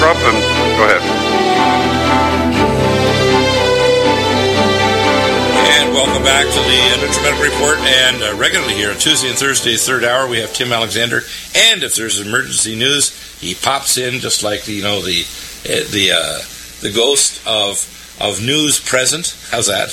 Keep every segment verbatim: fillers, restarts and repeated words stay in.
Trump and go ahead. And welcome back to the NutriMedical Report. And uh, regularly here on Tuesday and Thursday, third hour, we have Tim Alexander. And if there's emergency news, he pops in just like the, you know the uh, the uh, the ghost of of news present. How's that?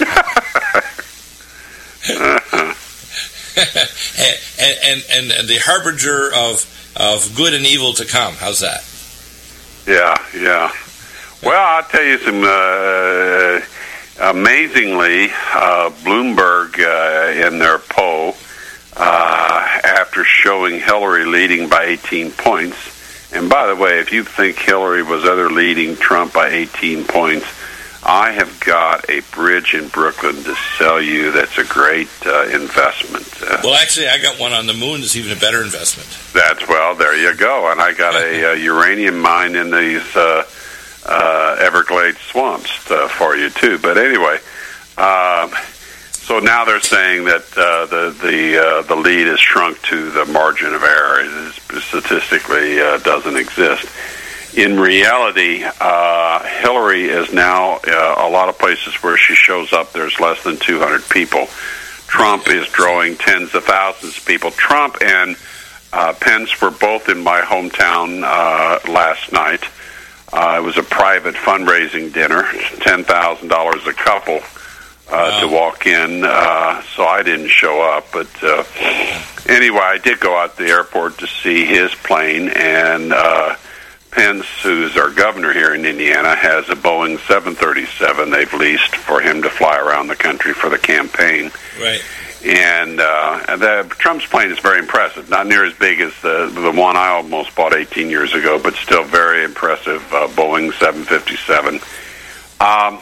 and, and, and and the harbinger of of good and evil to come. How's that? Yeah, yeah. Well, I'll tell you some. Uh, amazingly, uh, Bloomberg uh, in their poll, uh, after showing Hillary leading by eighteen points. And by the way, if you think Hillary was other leading Trump by eighteen points, I have got a bridge in Brooklyn to sell you that's a great uh, investment. Uh, well, actually, I got one on the moon that's even a better investment. That's, well, there you go. And I got a, a uranium mine in these uh, uh, Everglades swamps uh, for you, too. But anyway, uh, so now they're saying that uh, the the uh, the lead is shrunk to the margin of error. It is, statistically uh, doesn't exist. In reality, uh, Hillary is now uh, a lot of places where she shows up, there's less than two hundred people. Trump is drawing tens of thousands of people. Trump and uh, Pence were both in my hometown uh, last night. Uh, it was a private fundraising dinner, ten thousand dollars a couple. Uh, wow. To walk in, uh, so I didn't show up. But uh, anyway, I did go out to the airport to see his plane, and uh, Pence, who's our governor here in Indiana, has a Boeing seven thirty-seven they've leased for him to fly around the country for the campaign. Right. And uh, the Trump's plane is very impressive. Not near as big as the the one I almost bought eighteen years ago, but still very impressive uh, Boeing seven fifty-seven. Um,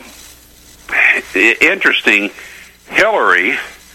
interesting, Hillary,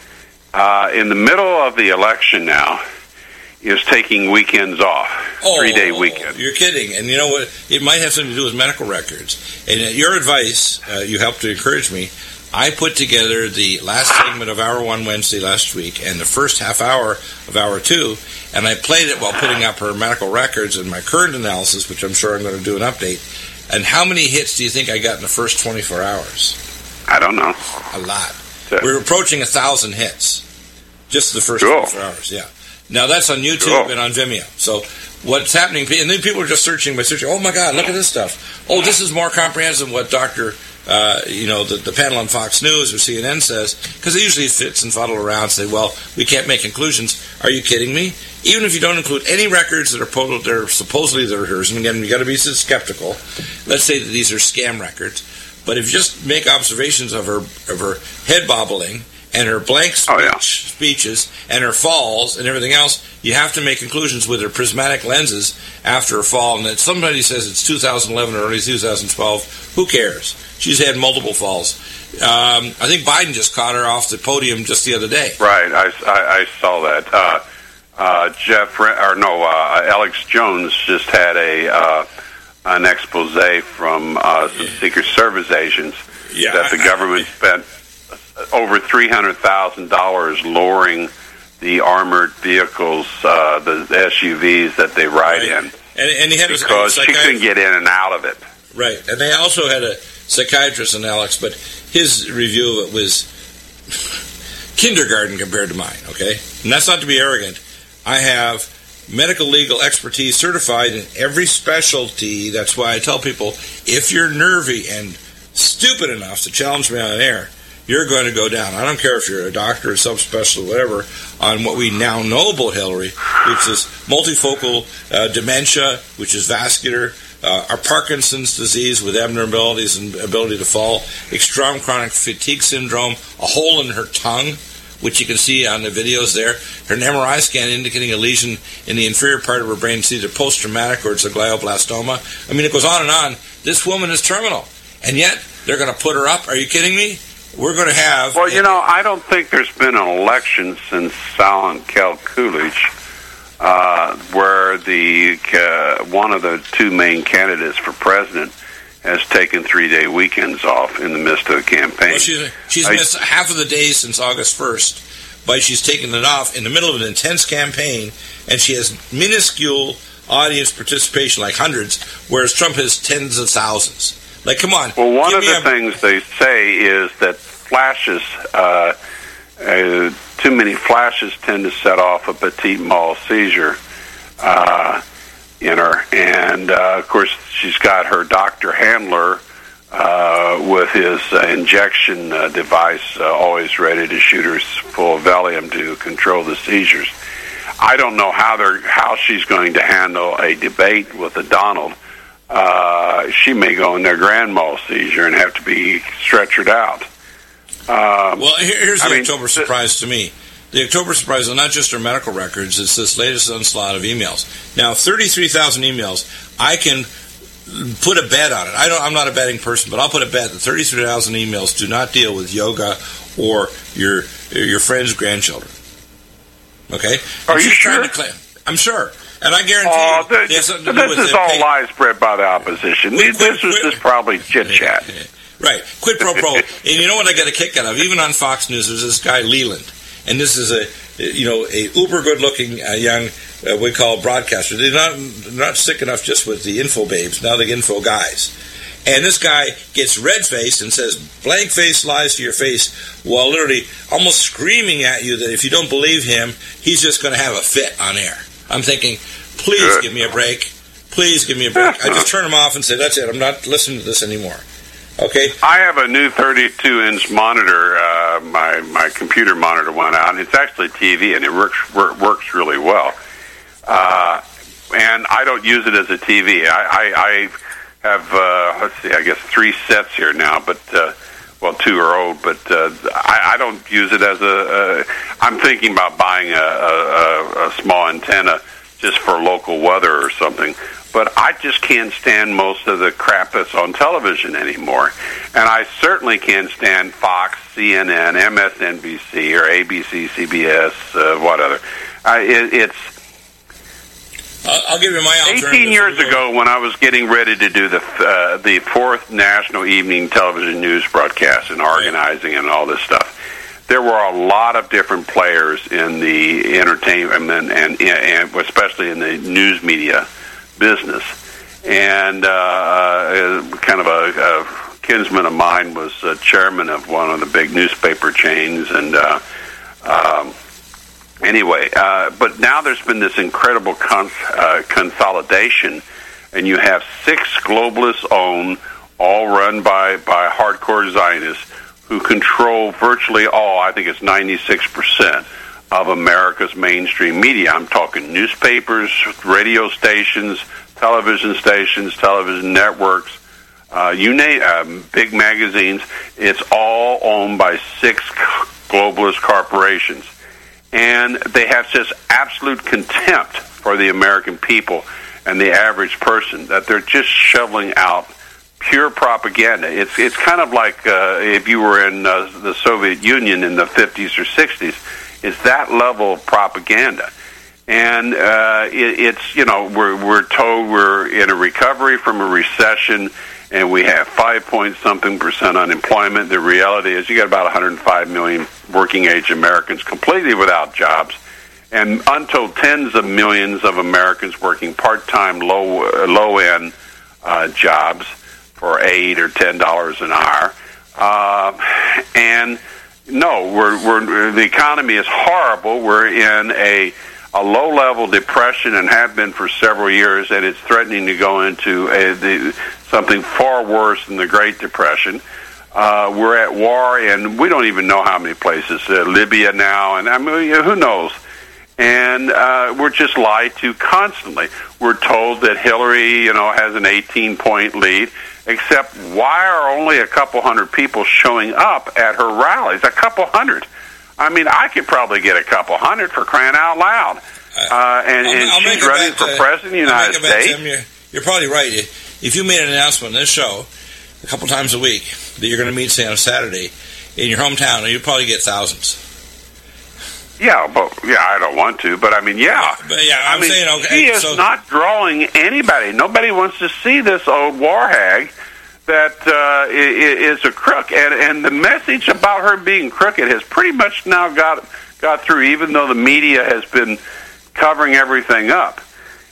uh, in the middle of the election now, is taking weekends off, oh, three-day weekend. You're kidding. And you know what? It might have something to do with medical records. And at your advice, uh, you helped to encourage me. I put together the last segment of Hour One Wednesday last week and the first half hour of Hour Two, and I played it while putting up her medical records and my current analysis, which I'm sure I'm going to do an update. And how many hits do you think I got in the first twenty-four hours? I don't know. A lot. So, we're approaching a thousand hits. Just the first cool. twenty-four hours, yeah. Now, that's on YouTube cool. and on Vimeo. So what's happening, and then people are just searching by searching, oh, my God, look at this stuff. Oh, this is more comprehensive than what Doctor, uh, you know, the, the panel on Fox News or C N N says, because they usually fits and fuddle around and say, well, we can't make conclusions. Are you kidding me? Even if you don't include any records that are po- they're supposedly they're hers, and again, you've got to be skeptical. Let's say that these are scam records. But if you just make observations of her of her head bobbling and her blank speech, oh, yeah. speeches and her falls and everything else, you have to make conclusions with her prismatic lenses after her fall. And that somebody says it's two thousand eleven or early two thousand twelve. Who cares? She's had multiple falls. Um, I think Biden just caught her off the podium just the other day. Right, I, I, I saw that. Uh, uh, Jeff, or no, uh, Alex Jones just had a uh, an expose from uh, some Secret Service agents yeah. that the government spent over three hundred thousand dollars lowering the armored vehicles, uh, the S U Vs that they ride right. in, and, and he had because a she couldn't get in and out of it. Right, and they also had a psychiatrist in Alex, but his review of it was kindergarten compared to mine, okay? And that's not to be arrogant. I have medical legal expertise certified in every specialty. That's why I tell people, if you're nervy and stupid enough to challenge me on air, you're going to go down. I don't care if you're a doctor or subspecialist or whatever, on what we now know about Hillary, which is multifocal uh, dementia, which is vascular, uh, our Parkinson's disease with abnormalities and ability to fall, extreme chronic fatigue syndrome, a hole in her tongue, which you can see on the videos there, her M R I scan indicating a lesion in the inferior part of her brain. It's either post-traumatic or it's a glioblastoma. I mean, it goes on and on. This woman is terminal. And yet, they're going to put her up. Are you kidding me? We're going to have... Well, you know, I don't think there's been an election since Salin Kel Coolidge uh, where the uh, one of the two main candidates for president has taken three-day weekends off in the midst of the campaign. Well, she's she's I, missed half of the days since August first, but she's taken it off in the middle of an intense campaign, and she has minuscule audience participation, like hundreds, whereas Trump has tens of thousands. Like, come on. Well, one of the a... things they say is that flashes, uh, uh, too many flashes tend to set off a petit mal seizure uh, in her. And, uh, of course, she's got her doctor handler uh, with his uh, injection uh, device uh, always ready to shoot her full of Valium to control the seizures. I don't know how they're how she's going to handle a debate with a Donald. Uh, she may go in their grand mal seizure and have to be stretchered out. Um, well, here's the I mean, October surprise to me. The October surprise is not just her medical records; it's this latest onslaught of emails. Now, thirty-three thousand emails. I can put a bet on it. I don't. I'm not a betting person, but I'll put a bet that thirty-three thousand emails do not deal with yoga or your your friend's grandchildren. Okay? Are you sure? To claim, I'm sure. And I guarantee oh, you, the, it has something to this do with is the all pay- lies spread by the opposition. Quid, this quid, was quid. just probably chit-chat. Right. Quid pro quo. And you know what I got a kick out of? Even on Fox News, there's this guy, Leland. And this is a, you know, a uber good-looking uh, young, uh, we call broadcaster. They're not, not sick enough just with the info babes, now the info guys. And this guy gets red-faced and says blank-faced lies to your face while literally almost screaming at you that if you don't believe him, he's just going to have a fit on air. I'm thinking, please Good. give me a break. Please give me a break. I just turn him off and say, that's it. I'm not listening to this anymore. Okay? I have a new thirty-two inch monitor. Uh, my my computer monitor went out, and it's actually T V, and it works work, works really well. Uh, and I don't use it as a T V. I, I, I have, uh, let's see, I guess three sets here now, but, uh, well, two are old, but uh, I, I don't use it as a, uh, I'm thinking about buying a, a, a small antenna just for local weather or something. But I just can't stand most of the crap that's on television anymore. And I certainly can't stand Fox, C N N, M S N B C, or A B C, C B S, uh, what other. Uh, it, it's... I'll give you my alternative. Eighteen years ago, when I was getting ready to do the uh, the fourth national evening television news broadcast and organizing and all this stuff, there were a lot of different players in the entertainment and, and, and especially in the news media business. And uh, kind of a, a kinsman of mine was uh, chairman of one of the big newspaper chains, and uh, um, Anyway, uh, but now there's been this incredible cons- uh, consolidation, and you have six globalists-owned, all run by, by hardcore Zionists, who control virtually all, I think it's ninety-six percent, of America's mainstream media. I'm talking newspapers, radio stations, television stations, television networks, uh, you name um, big magazines. It's all owned by six globalist corporations. And they have just absolute contempt for the American people and the average person, that they're just shoveling out pure propaganda. It's it's kind of like uh, if you were in uh, the Soviet Union in the fifties or sixties. It's that level of propaganda. And uh, it, it's, you know, we're, we're told we're in a recovery from a recession, and we have five point something percent unemployment. The reality is you got about one hundred five million working age Americans completely without jobs, and untold tens of millions of Americans working part-time, low uh, low end uh, jobs for eight or ten dollars an hour. Uh, and no, we're we're the economy is horrible. We're in a a low-level depression and have been for several years, and it's threatening to go into a, the, something far worse than the Great Depression. Uh, we're at war, and we don't even know how many places. Uh, Libya now, and I mean, who knows? And uh, we're just lied to constantly. We're told that Hillary, you know, has an eighteen-point lead, except why are only a couple hundred people showing up at her rallies? A couple hundred. I mean, I could probably get a couple hundred for crying out loud. Uh, and I'll, and I'll she's running bet, for uh, president of the United I'll make a bet, States. Tim, you're, you're probably right. If you made an announcement on this show a couple times a week that you're going to meet, say, on a Saturday in your hometown, you'd probably get thousands. Yeah, but yeah, I don't want to, but I mean, yeah. But yeah, I'm I mean, saying, okay, he is so, not drawing anybody. Nobody wants to see this old war hag that uh, is a crook, and and the message about her being crooked has pretty much now got got through, even though the media has been covering everything up.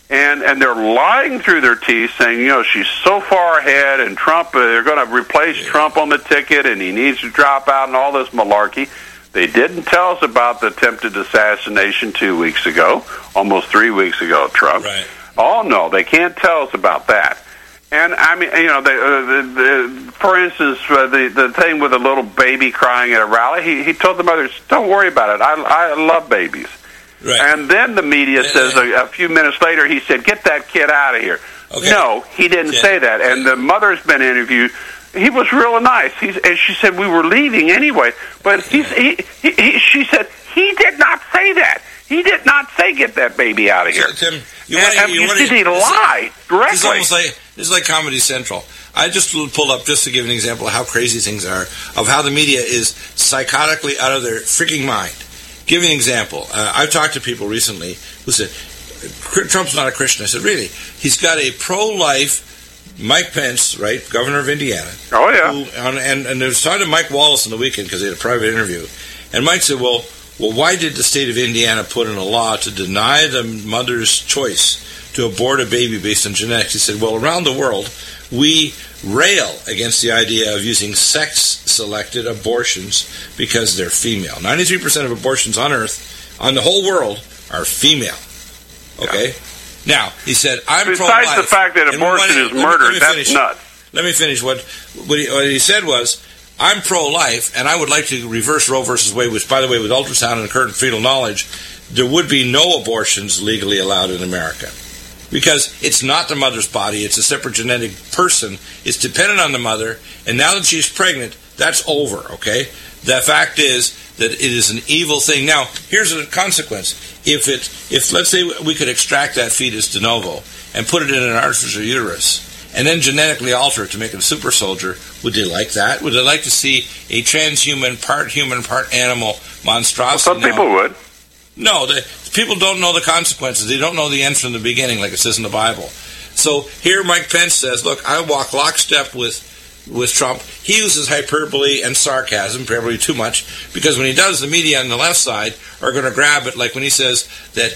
And and they're lying through their teeth, saying, you know, she's so far ahead, and Trump, uh, they're going to replace Trump on the ticket, and he needs to drop out, and all this malarkey. They didn't tell us about the attempted assassination two weeks ago, almost three weeks ago, Trump. Right. Oh, no, they can't tell us about that. And, I mean, you know, they, uh, the, the, for instance, uh, the, the thing with a little baby crying at a rally, he, he told the mothers, don't worry about it, I, I love babies. Right. And then the media yeah, says yeah. a, a few minutes later, he said, get that kid out of here. Okay. No, he didn't yeah. say that. And the mother's been interviewed. He was real nice. He's, and she said, we were leaving anyway. But he's, he, he, he, she said, he did not say that. He did not say, get that baby out of here. So, Tim, you and, want and you, you want see, he lied directly. This is almost like, this is like Comedy Central. I just pulled up just to give an example of how crazy things are, of how the media is psychotically out of their freaking mind. Give you an example. Uh, I've talked to people recently who said, Trump's not a Christian. I said, really? He's got a pro-life Mike Pence, right, governor of Indiana. Oh, yeah. Who, on, and, and there was talking to Mike Wallace on the weekend because they had a private interview. And Mike said, well, well, why did the state of Indiana put in a law to deny the mother's choice to abort a baby based on genetics? He said, well, around the world, we rail against the idea of using sex-selected abortions because they're female. ninety-three percent of abortions on Earth, on the whole world, are female. Okay? Yeah. Now, he said, I'm Besides pro-life. Besides the fact that abortion is murder, that's nuts. Let me finish. What, what, he, what he said was, I'm pro-life, and I would like to reverse Roe versus Wade, which, by the way, with ultrasound and current fetal knowledge, there would be no abortions legally allowed in America. Because it's not the mother's body, it's a separate genetic person. It's dependent on the mother, and now that she's pregnant, that's over, okay? The fact is that it is an evil thing. Now, here's a consequence. If it, if let's say we could extract that fetus de novo and put it in an artificial uterus, and then genetically alter it to make it a super soldier, would they like that? Would they like to see a transhuman, part human, part animal monstrosity? Well, some people now? would. No, the, people don't know the consequences. They don't know the end from the beginning, like it says in the Bible. So here Mike Pence says, look, I walk lockstep with with Trump. He uses hyperbole and sarcasm, probably too much, because when he does, the media on the left side are going to grab it, like when he says that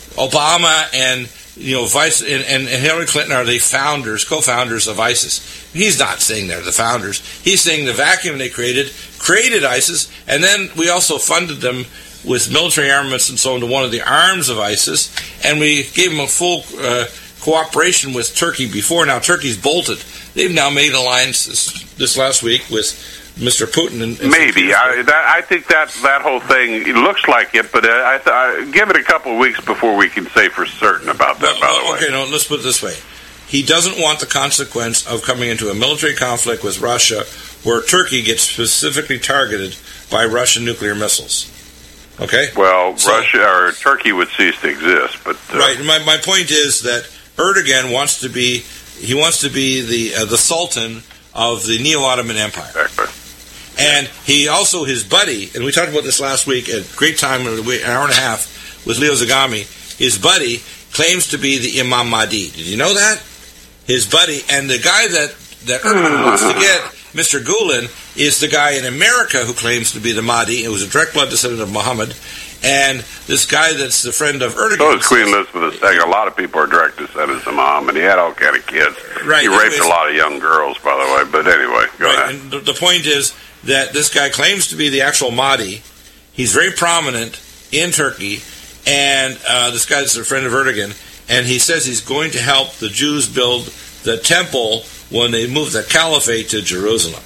Obama and you know Vice and, and, and Hillary Clinton are the founders, co-founders of ISIS. He's not saying they're the founders. He's saying the vacuum they created created ISIS, and then we also funded them with military armaments and so on to one of the arms of ISIS, and we gave them a full uh, cooperation with Turkey before. Now Turkey's bolted. They've now made alliances this last week with Mister Putin. And, and Maybe. I, that, I think that that whole thing, it looks like it, but uh, I, th- I give it a couple of weeks before we can say for certain about that, well, by the way. Okay, no, let's put it this way. He doesn't want the consequence of coming into a military conflict with Russia where Turkey gets specifically targeted by Russian nuclear missiles. Okay? Well, so, Russia or Turkey would cease to exist, but uh, right. My my point is that Erdogan wants to be he wants to be the uh, the Sultan of the Neo-Ottoman Empire, exactly. And he also his buddy, and we talked about this last week at great time, an hour and a half with Leo Zagami. His buddy claims to be the Imam Mahdi. Did you know that? His buddy and the guy that that Erdogan wants to get, Mister Gulen, is the guy in America who claims to be the Mahdi. It was a direct blood descendant of Muhammad. And this guy that's the friend of Erdogan. So is Queen Elizabeth the Second. A lot of people are direct descendants of Muhammad. He had all kind of kids. Right. He raped Anyways, a lot of young girls, by the way. But anyway, go right, ahead. And the, the point is that this guy claims to be the actual Mahdi. He's very prominent in Turkey. And uh, this guy's a friend of Erdogan. And he says he's going to help the Jews build the temple when they move the caliphate to Jerusalem.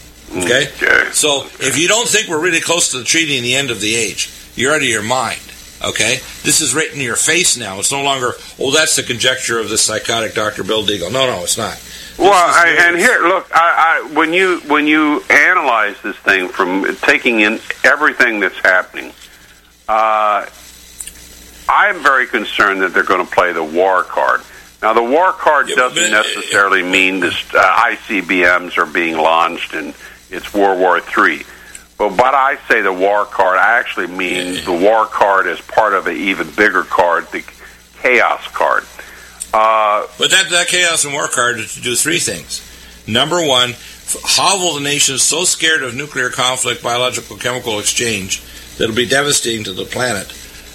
Okay? Okay. So if you don't think we're really close to the treaty and the end of the age, you're out of your mind. Okay? This is right in your face now. It's no longer, oh, that's the conjecture of the psychotic Doctor Bill Deagle. No, no, it's not. This well, I, and here, look, I, I, when you when you analyze this thing from taking in everything that's happening, uh, I'm very concerned that they're going to play the war card. Now, the war card yeah, doesn't but, necessarily uh, mean this uh, I C B Ms are being launched and it's World War Three. But what I say the war card, I actually mean yeah. the war card as part of an even bigger card, the chaos card. Uh, but that, that chaos and war card is to do three things. Number one, hovel the nations so scared of nuclear conflict, biological, chemical exchange, that it'll be devastating to the planet,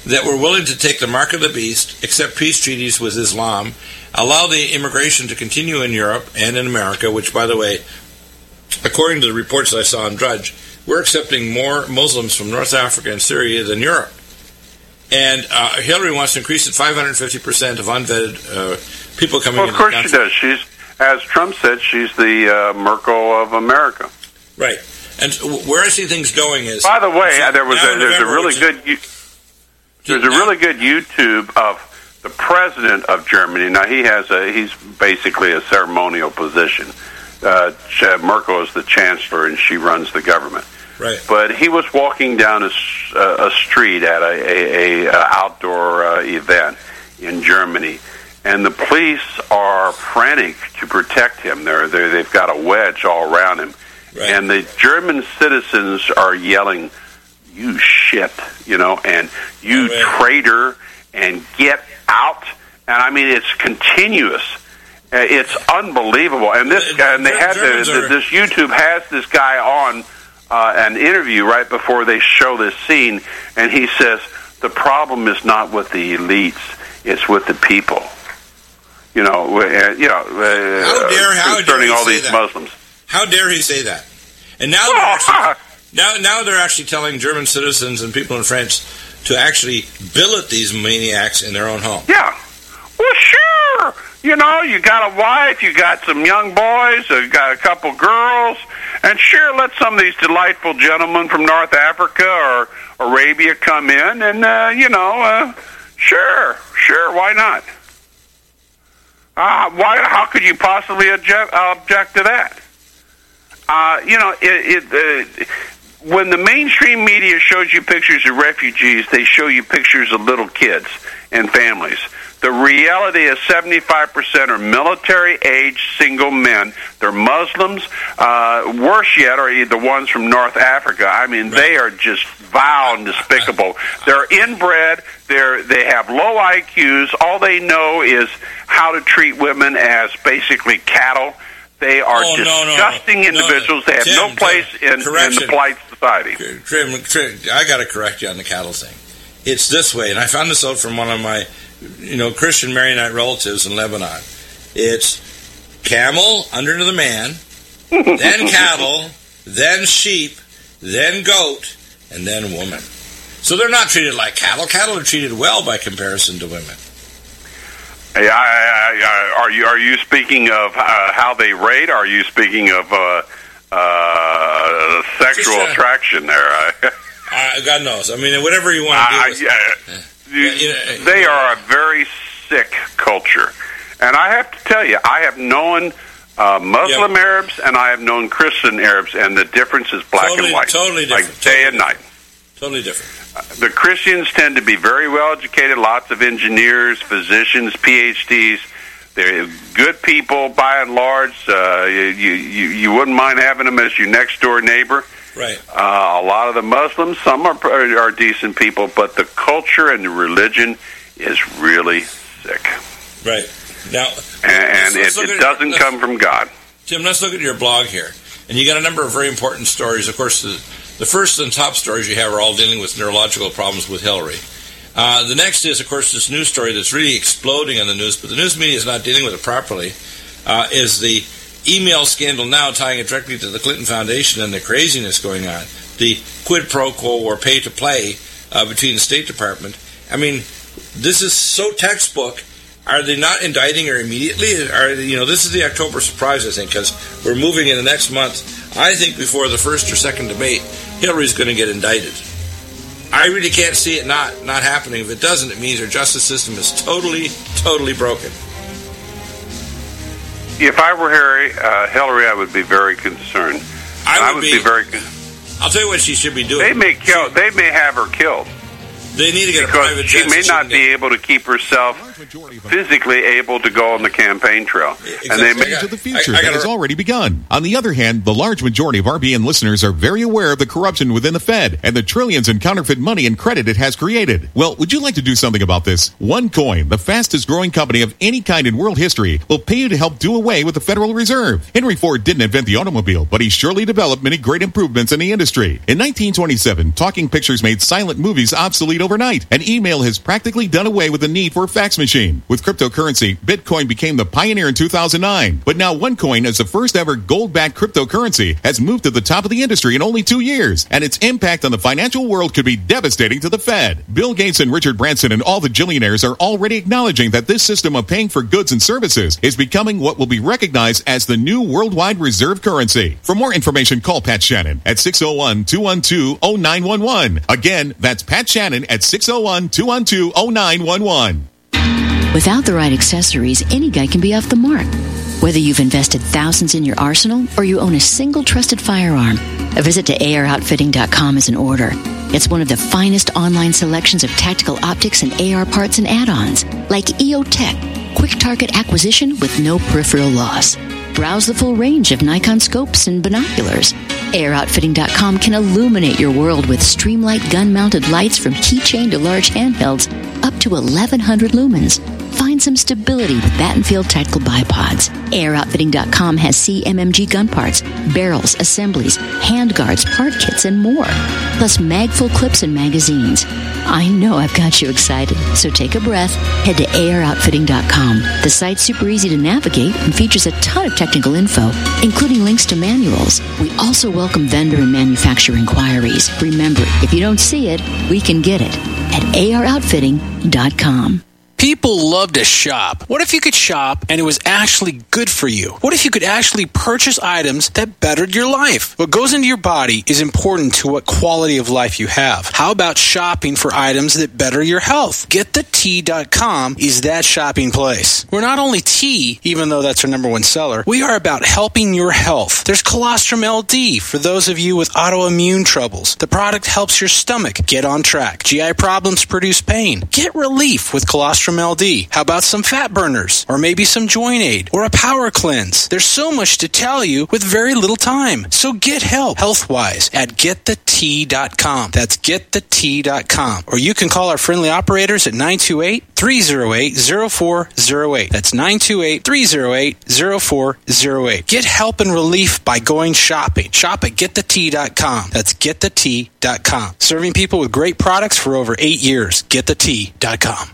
that were willing to take the mark of the beast, accept peace treaties with Islam, allow the immigration to continue in Europe and in America, which, by the way, according to the reports that I saw on Drudge, we're accepting more Muslims from North Africa and Syria than Europe. And uh, Hillary wants to increase it five hundred fifty percent of unvetted uh, people coming well, in. Of course she does. She's, as Trump said, she's the uh, Merkel of America. Right. And where I see things going is... By the way, so there was a, there's November, a really good... There's a really good YouTube of the president of Germany. Now, he has a... He's basically a ceremonial position. Uh, Merkel is the chancellor, and she runs the government. Right. But he was walking down a, a street at a, a, a outdoor uh, event in Germany, and the police are frantic to protect him. They're, they're, they've got a wedge all around him. Right. And the German citizens are yelling, "You shit," you know, and "You oh, traitor," and "Get out." And I mean, it's continuous. It's unbelievable. And this guy, and they had the, the, this YouTube has this guy on uh, an interview right before they show this scene, and he says the problem is not with the elites; it's with the people. You know, uh, you know, uh, how dare, how concerning dare all these that? Muslims. How dare he say that? And now, they're actually, now, now they're actually telling German citizens and people in France to actually billet these maniacs in their own home. Yeah. Well, sure. You know, you got a wife, you got some young boys, you got a couple girls, and sure, let some of these delightful gentlemen from North Africa or Arabia come in, and, uh, you know, uh, sure, sure, why not? Uh, why? How could you possibly object, object to that? Uh, you know, it, it, uh, when the mainstream media shows you pictures of refugees, they show you pictures of little kids and families. The reality is seventy-five percent are military-age single men. They're Muslims. Uh, worse yet are the ones from North Africa. I mean, right. They are just vile and despicable. They're inbred. They're, they have low I Qs. All they know is how to treat women as basically cattle. They are oh, disgusting no, no, no. individuals. They have Tim, no place Tim, in, in the polite society. Trim, trim, I got to correct you on the cattle thing. It's this way, and I found this out from one of my, you know, Christian Maronite relatives in Lebanon. It's camel under the man, then cattle, then sheep, then goat, and then woman. So they're not treated like cattle. Cattle are treated well by comparison to women. Hey, I, I, I, are you are you speaking of uh, how they rate? Or are you speaking of uh, uh, sexual Just, uh, attraction there? uh, God knows. I mean, whatever you want to do. Uh, you, you know, they are a very sick culture, and I have to tell you, I have known uh, Muslim yep. Arabs and I have known Christian Arabs, and the difference is black totally, and white, totally different, like day totally and night. Totally different. The Christians tend to be very well educated, lots of engineers, physicians, P H Ds. They're good people by and large. Uh, you, you, you wouldn't mind having them as your next door neighbor. Right. Uh, a lot of the Muslims, some are, are decent people, but the culture and the religion is really sick. Right. Now, and it, it doesn't your, come from God. Tim, let's look at your blog here. And you got a number of very important stories. Of course, the The first and top stories you have are all dealing with neurological problems with Hillary. Uh, the next is, of course, this news story that's really exploding in the news, but the news media is not dealing with it properly, uh, is the email scandal now tying it directly to the Clinton Foundation and the craziness going on, the quid pro quo or pay to play uh, between the State Department. I mean, this is so textbook. Are they not indicting her immediately? Are you know, this is the October surprise, I think, because we're moving in the next month. I think before the first or second debate, Hillary's going to get indicted. I really can't see it not, not happening. If it doesn't, it means our justice system is totally, totally broken. If I were Harry, uh, Hillary, I would be very concerned. I would, I would be, be very. I'll tell you what she should be doing. They may kill. They may have her killed. They need to get because a private she jet. may so not she be able to keep herself physically able to go on the campaign trail. Exactly. And they may got, to the future I, I that has already begun. On the other hand, the large majority of R B N listeners are very aware of the corruption within the Fed and the trillions in counterfeit money and credit it has created. Well, would you like to do something about this? OneCoin, the fastest growing company of any kind in world history, will pay you to help do away with the Federal Reserve. Henry Ford didn't invent the automobile, but he surely developed many great improvements in the industry. In nineteen twenty-seven, talking pictures made silent movies obsolete overnight, and email has practically done away with the need for a fax machine. With cryptocurrency, Bitcoin became the pioneer in two thousand nine, but now OneCoin, as the first ever gold-backed cryptocurrency, has moved to the top of the industry in only two years, and its impact on the financial world could be devastating to the Fed. Bill Gates and Richard Branson and all the billionaires are already acknowledging that this system of paying for goods and services is becoming what will be recognized as the new worldwide reserve currency. For more information, call Pat Shannon at six oh one, two one two, oh nine one one. Again, that's Pat Shannon at six oh one, two one two, oh nine one one. Without the right accessories, any guy can be off the mark. Whether you've invested thousands in your arsenal or you own a single trusted firearm, a visit to A R outfitting dot com is in order. It's one of the finest online selections of tactical optics and A R parts and add-ons, like E O Tech, quick target acquisition with no peripheral loss. Browse the full range of Nikon scopes and binoculars. A R outfitting dot com can illuminate your world with Streamlight gun-mounted lights from keychain to large handhelds up to eleven hundred lumens. Find some stability with Battenfield Tactical Bipods. A R outfitting dot com has C M M G gun parts, barrels, assemblies, handguards, part kits, and more. Plus mag-full clips and magazines. I know I've got you excited, so take a breath. Head to A R outfitting dot com. The site's super easy to navigate and features a ton of technical info, including links to manuals. We also welcome vendor and manufacturer inquiries. Remember, if you don't see it, we can get it at A R outfitting dot com. People love to shop. What if you could shop and it was actually good for you? What if you could actually purchase items that bettered your life? What goes into your body is important to what quality of life you have. How about shopping for items that better your health? get the tea dot com is that shopping place. We're not only tea, even though that's our number one seller, we are about helping your health. There's Colostrum L D for those of you with autoimmune troubles. The product helps your stomach get on track. G I problems produce pain. Get relief with Colostrum L D. How about some fat burners? Or maybe some joint aid? Or a power cleanse? There's so much to tell you with very little time. So get help health-wise at get the tea dot com. That's get the tea dot com. Or you can call our friendly operators at nine two eight, three oh eight, oh four oh eight. That's nine two eight, three oh eight, oh four oh eight. Get help and relief by going shopping. Shop at get the tea dot com. That's get the tea dot com. Serving people with great products for over eight years. get the tea dot com.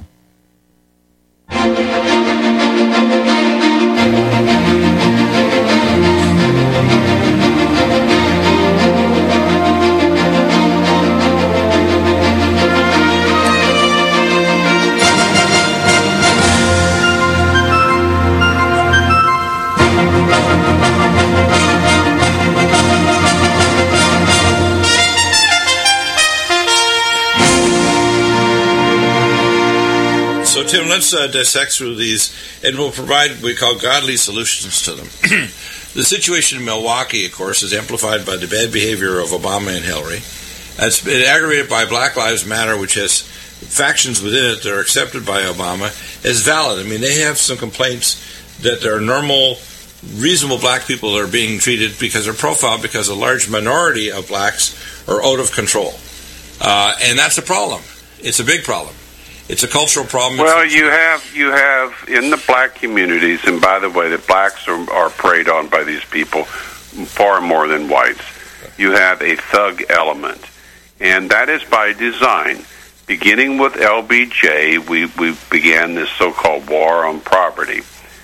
So, Tim, let's uh, dissect through these, and we'll provide what we call godly solutions to them. The situation in Milwaukee, of course, is amplified by the bad behavior of Obama and Hillary. It's been aggravated by Black Lives Matter, which has factions within it that are accepted by Obama as valid. I mean, they have some complaints that there are normal, reasonable black people that are being treated because they're profiled because a large minority of blacks are out of control. Uh, and that's a problem. It's a big problem. It's a cultural problem. Well, you have you have in the black communities, and by the way, the blacks are, are preyed on by these people far more than whites. You have a thug element, and that is by design. Beginning with L B J, we, we began this so-called war on property.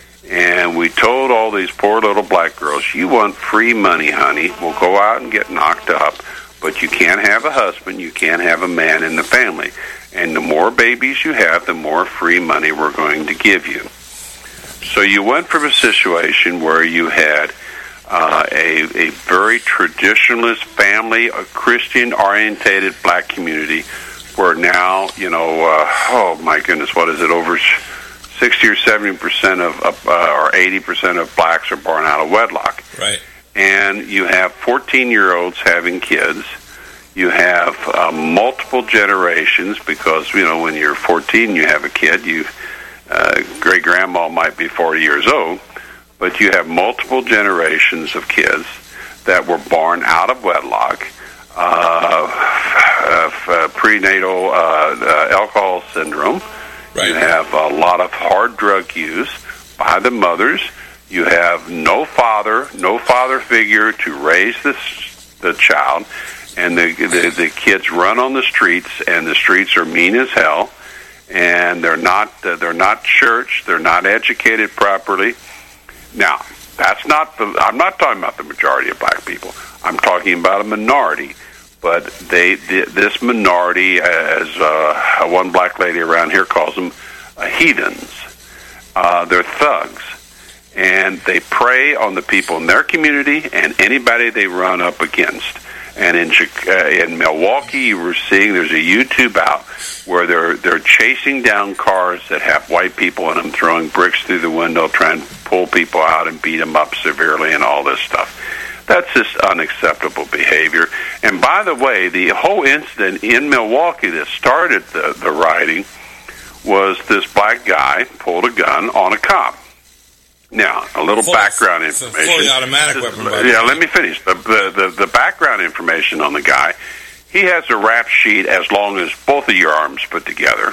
And we told all these poor little black girls, you want free money, honey. We'll go out and get knocked up, but you can't have a husband, you can't have a man in the family. And the more babies you have, the more free money we're going to give you. So you went from a situation where you had uh, a, a very traditionalist family, a Christian-orientated black community, where now, you know, uh, oh my goodness, what is it, over sixty or seventy percent of, of uh, or eighty percent of blacks are born out of wedlock. Right. And you have fourteen-year-olds having kids. You have uh, multiple generations because, you know, when you're fourteen, you have a kid. You uh, great-grandma might be forty years old, but you have multiple generations of kids that were born out of wedlock, uh, f- f- prenatal uh, uh, alcohol syndrome. Right. You have a lot of hard drug use by the mothers. You have no father, no father figure to raise this, the child, and the, the the kids run on the streets, and the streets are mean as hell, and they're not uh, they're not churched, they're not educated properly. Now, that's not the. I'm not talking about the majority of black people. I'm talking about a minority. But they, the, this minority, as uh, one black lady around here calls them, uh, heathens. Uh, they're thugs. And they prey on the people in their community and anybody they run up against. And in uh, in Milwaukee, you were seeing there's a YouTube out where they're they're chasing down cars that have white people in them, throwing bricks through the window, trying to pull people out and beat them up severely and all this stuff. That's just unacceptable behavior. And by the way, the whole incident in Milwaukee that started the, the rioting was this black guy pulled a gun on a cop. Now, a little Full, background information. Fully automatic weapon. By yeah, let me finish. The, the, the, the background information on the guy, he has a rap sheet as long as both of your arms put together.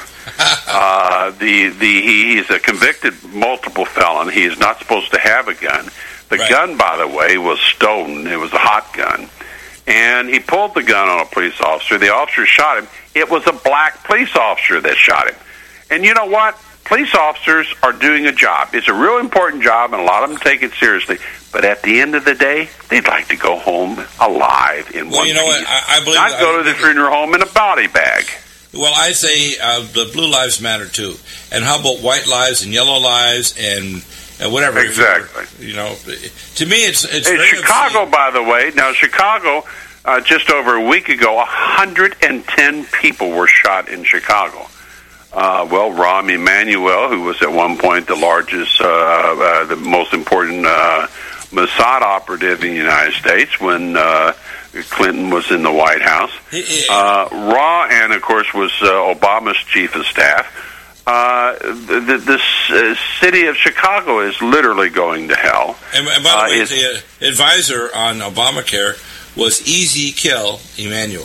uh, the the he, he's a convicted multiple felon. He is not supposed to have a gun. The right. gun, by the way, was stolen. It was a hot gun. And he pulled the gun on a police officer. The officer shot him. It was a black police officer that shot him. And you know what? Police officers are doing a job. It's a real important job, and a lot of them take it seriously. But at the end of the day, they'd like to go home alive in well, one you know piece. what? I, I believe Not go I, to the funeral home in a body bag. Well, I say uh, the blue lives matter, too. And how about white lives and yellow lives and... Uh, whatever. Exactly. You know, to me, it's it's hey, very Chicago, obscene. by the way. Now, Chicago, uh, just over a week ago, one hundred ten people were shot in Chicago. Uh, well, Rahm Emanuel, who was at one point the largest, uh, uh, the most important uh, Mossad operative in the United States when uh, Clinton was in the White House. Uh, Raw, and of course, was uh, Obama's chief of staff. Uh, the, the uh, city of Chicago is literally going to hell. And, and by the way, uh, the advisor on Obamacare was Easy Kill Emanuel.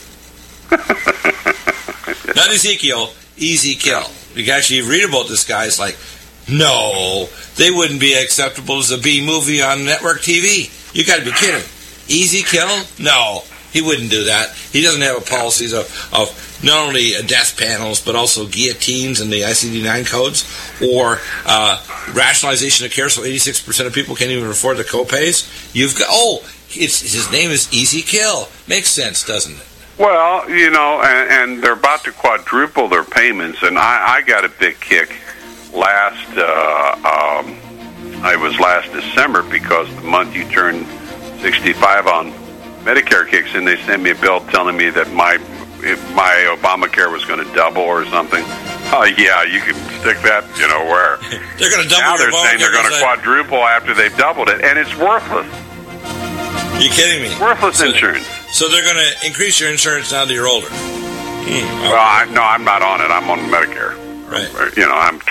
Not Ezekiel, Easy Kill. You can actually read about this guy. It's like, no, they wouldn't be acceptable as a B movie on network T V. You got to be kidding. Easy Kill? No, he wouldn't do that. He doesn't have a policies of, of not only death panels, but also guillotines and the I C D nine codes, or uh, rationalization of care, so eighty-six percent of people can't even afford the copays. You've got, oh, it's, his name is Easy Kill. Makes sense, doesn't it? Well, you know, and, and they're about to quadruple their payments, and I, I got a big kick last, uh, um, it was last December, because the month you turn sixty-five on, Medicare kicks in, they send me a bill telling me that my if my Obamacare was going to double or something. Oh, yeah, you can stick that, you know, where. They're going to double now your they're saying they're going to quadruple after they've doubled it, and it's worthless. You kidding me? Worthless so, insurance. So they're going to increase your insurance now that you're older. Mm, well, I, no, I'm not on it. I'm on Medicare. Right. You know, I'm...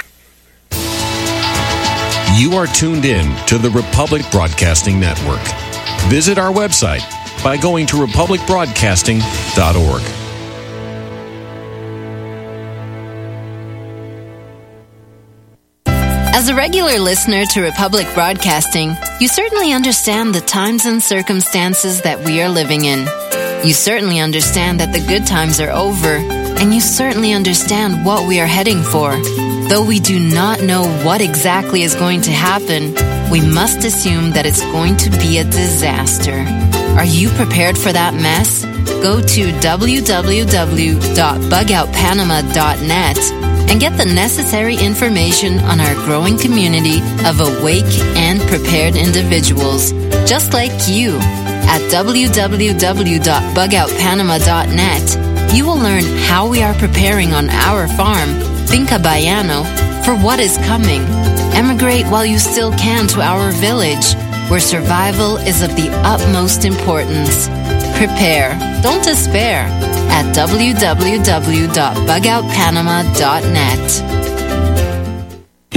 You are tuned in to the Republic Broadcasting Network. Visit our website by going to republic broadcasting dot org. As a regular listener to Republic Broadcasting, you certainly understand the times and circumstances that we are living in. You certainly understand that the good times are over, and you certainly understand what we are heading for. Though we do not know what exactly is going to happen, we must assume that it's going to be a disaster. Are you prepared for that mess? Go to w w w dot bug out panama dot net and get the necessary information on our growing community of awake and prepared individuals, just like you. At w w w dot bug out panama dot net, you will learn how we are preparing on our farm, Finca Bayano, for what is coming. Emigrate while you still can to our village, where survival is of the utmost importance. Prepare, don't despair, at w w w dot bug out panama dot net.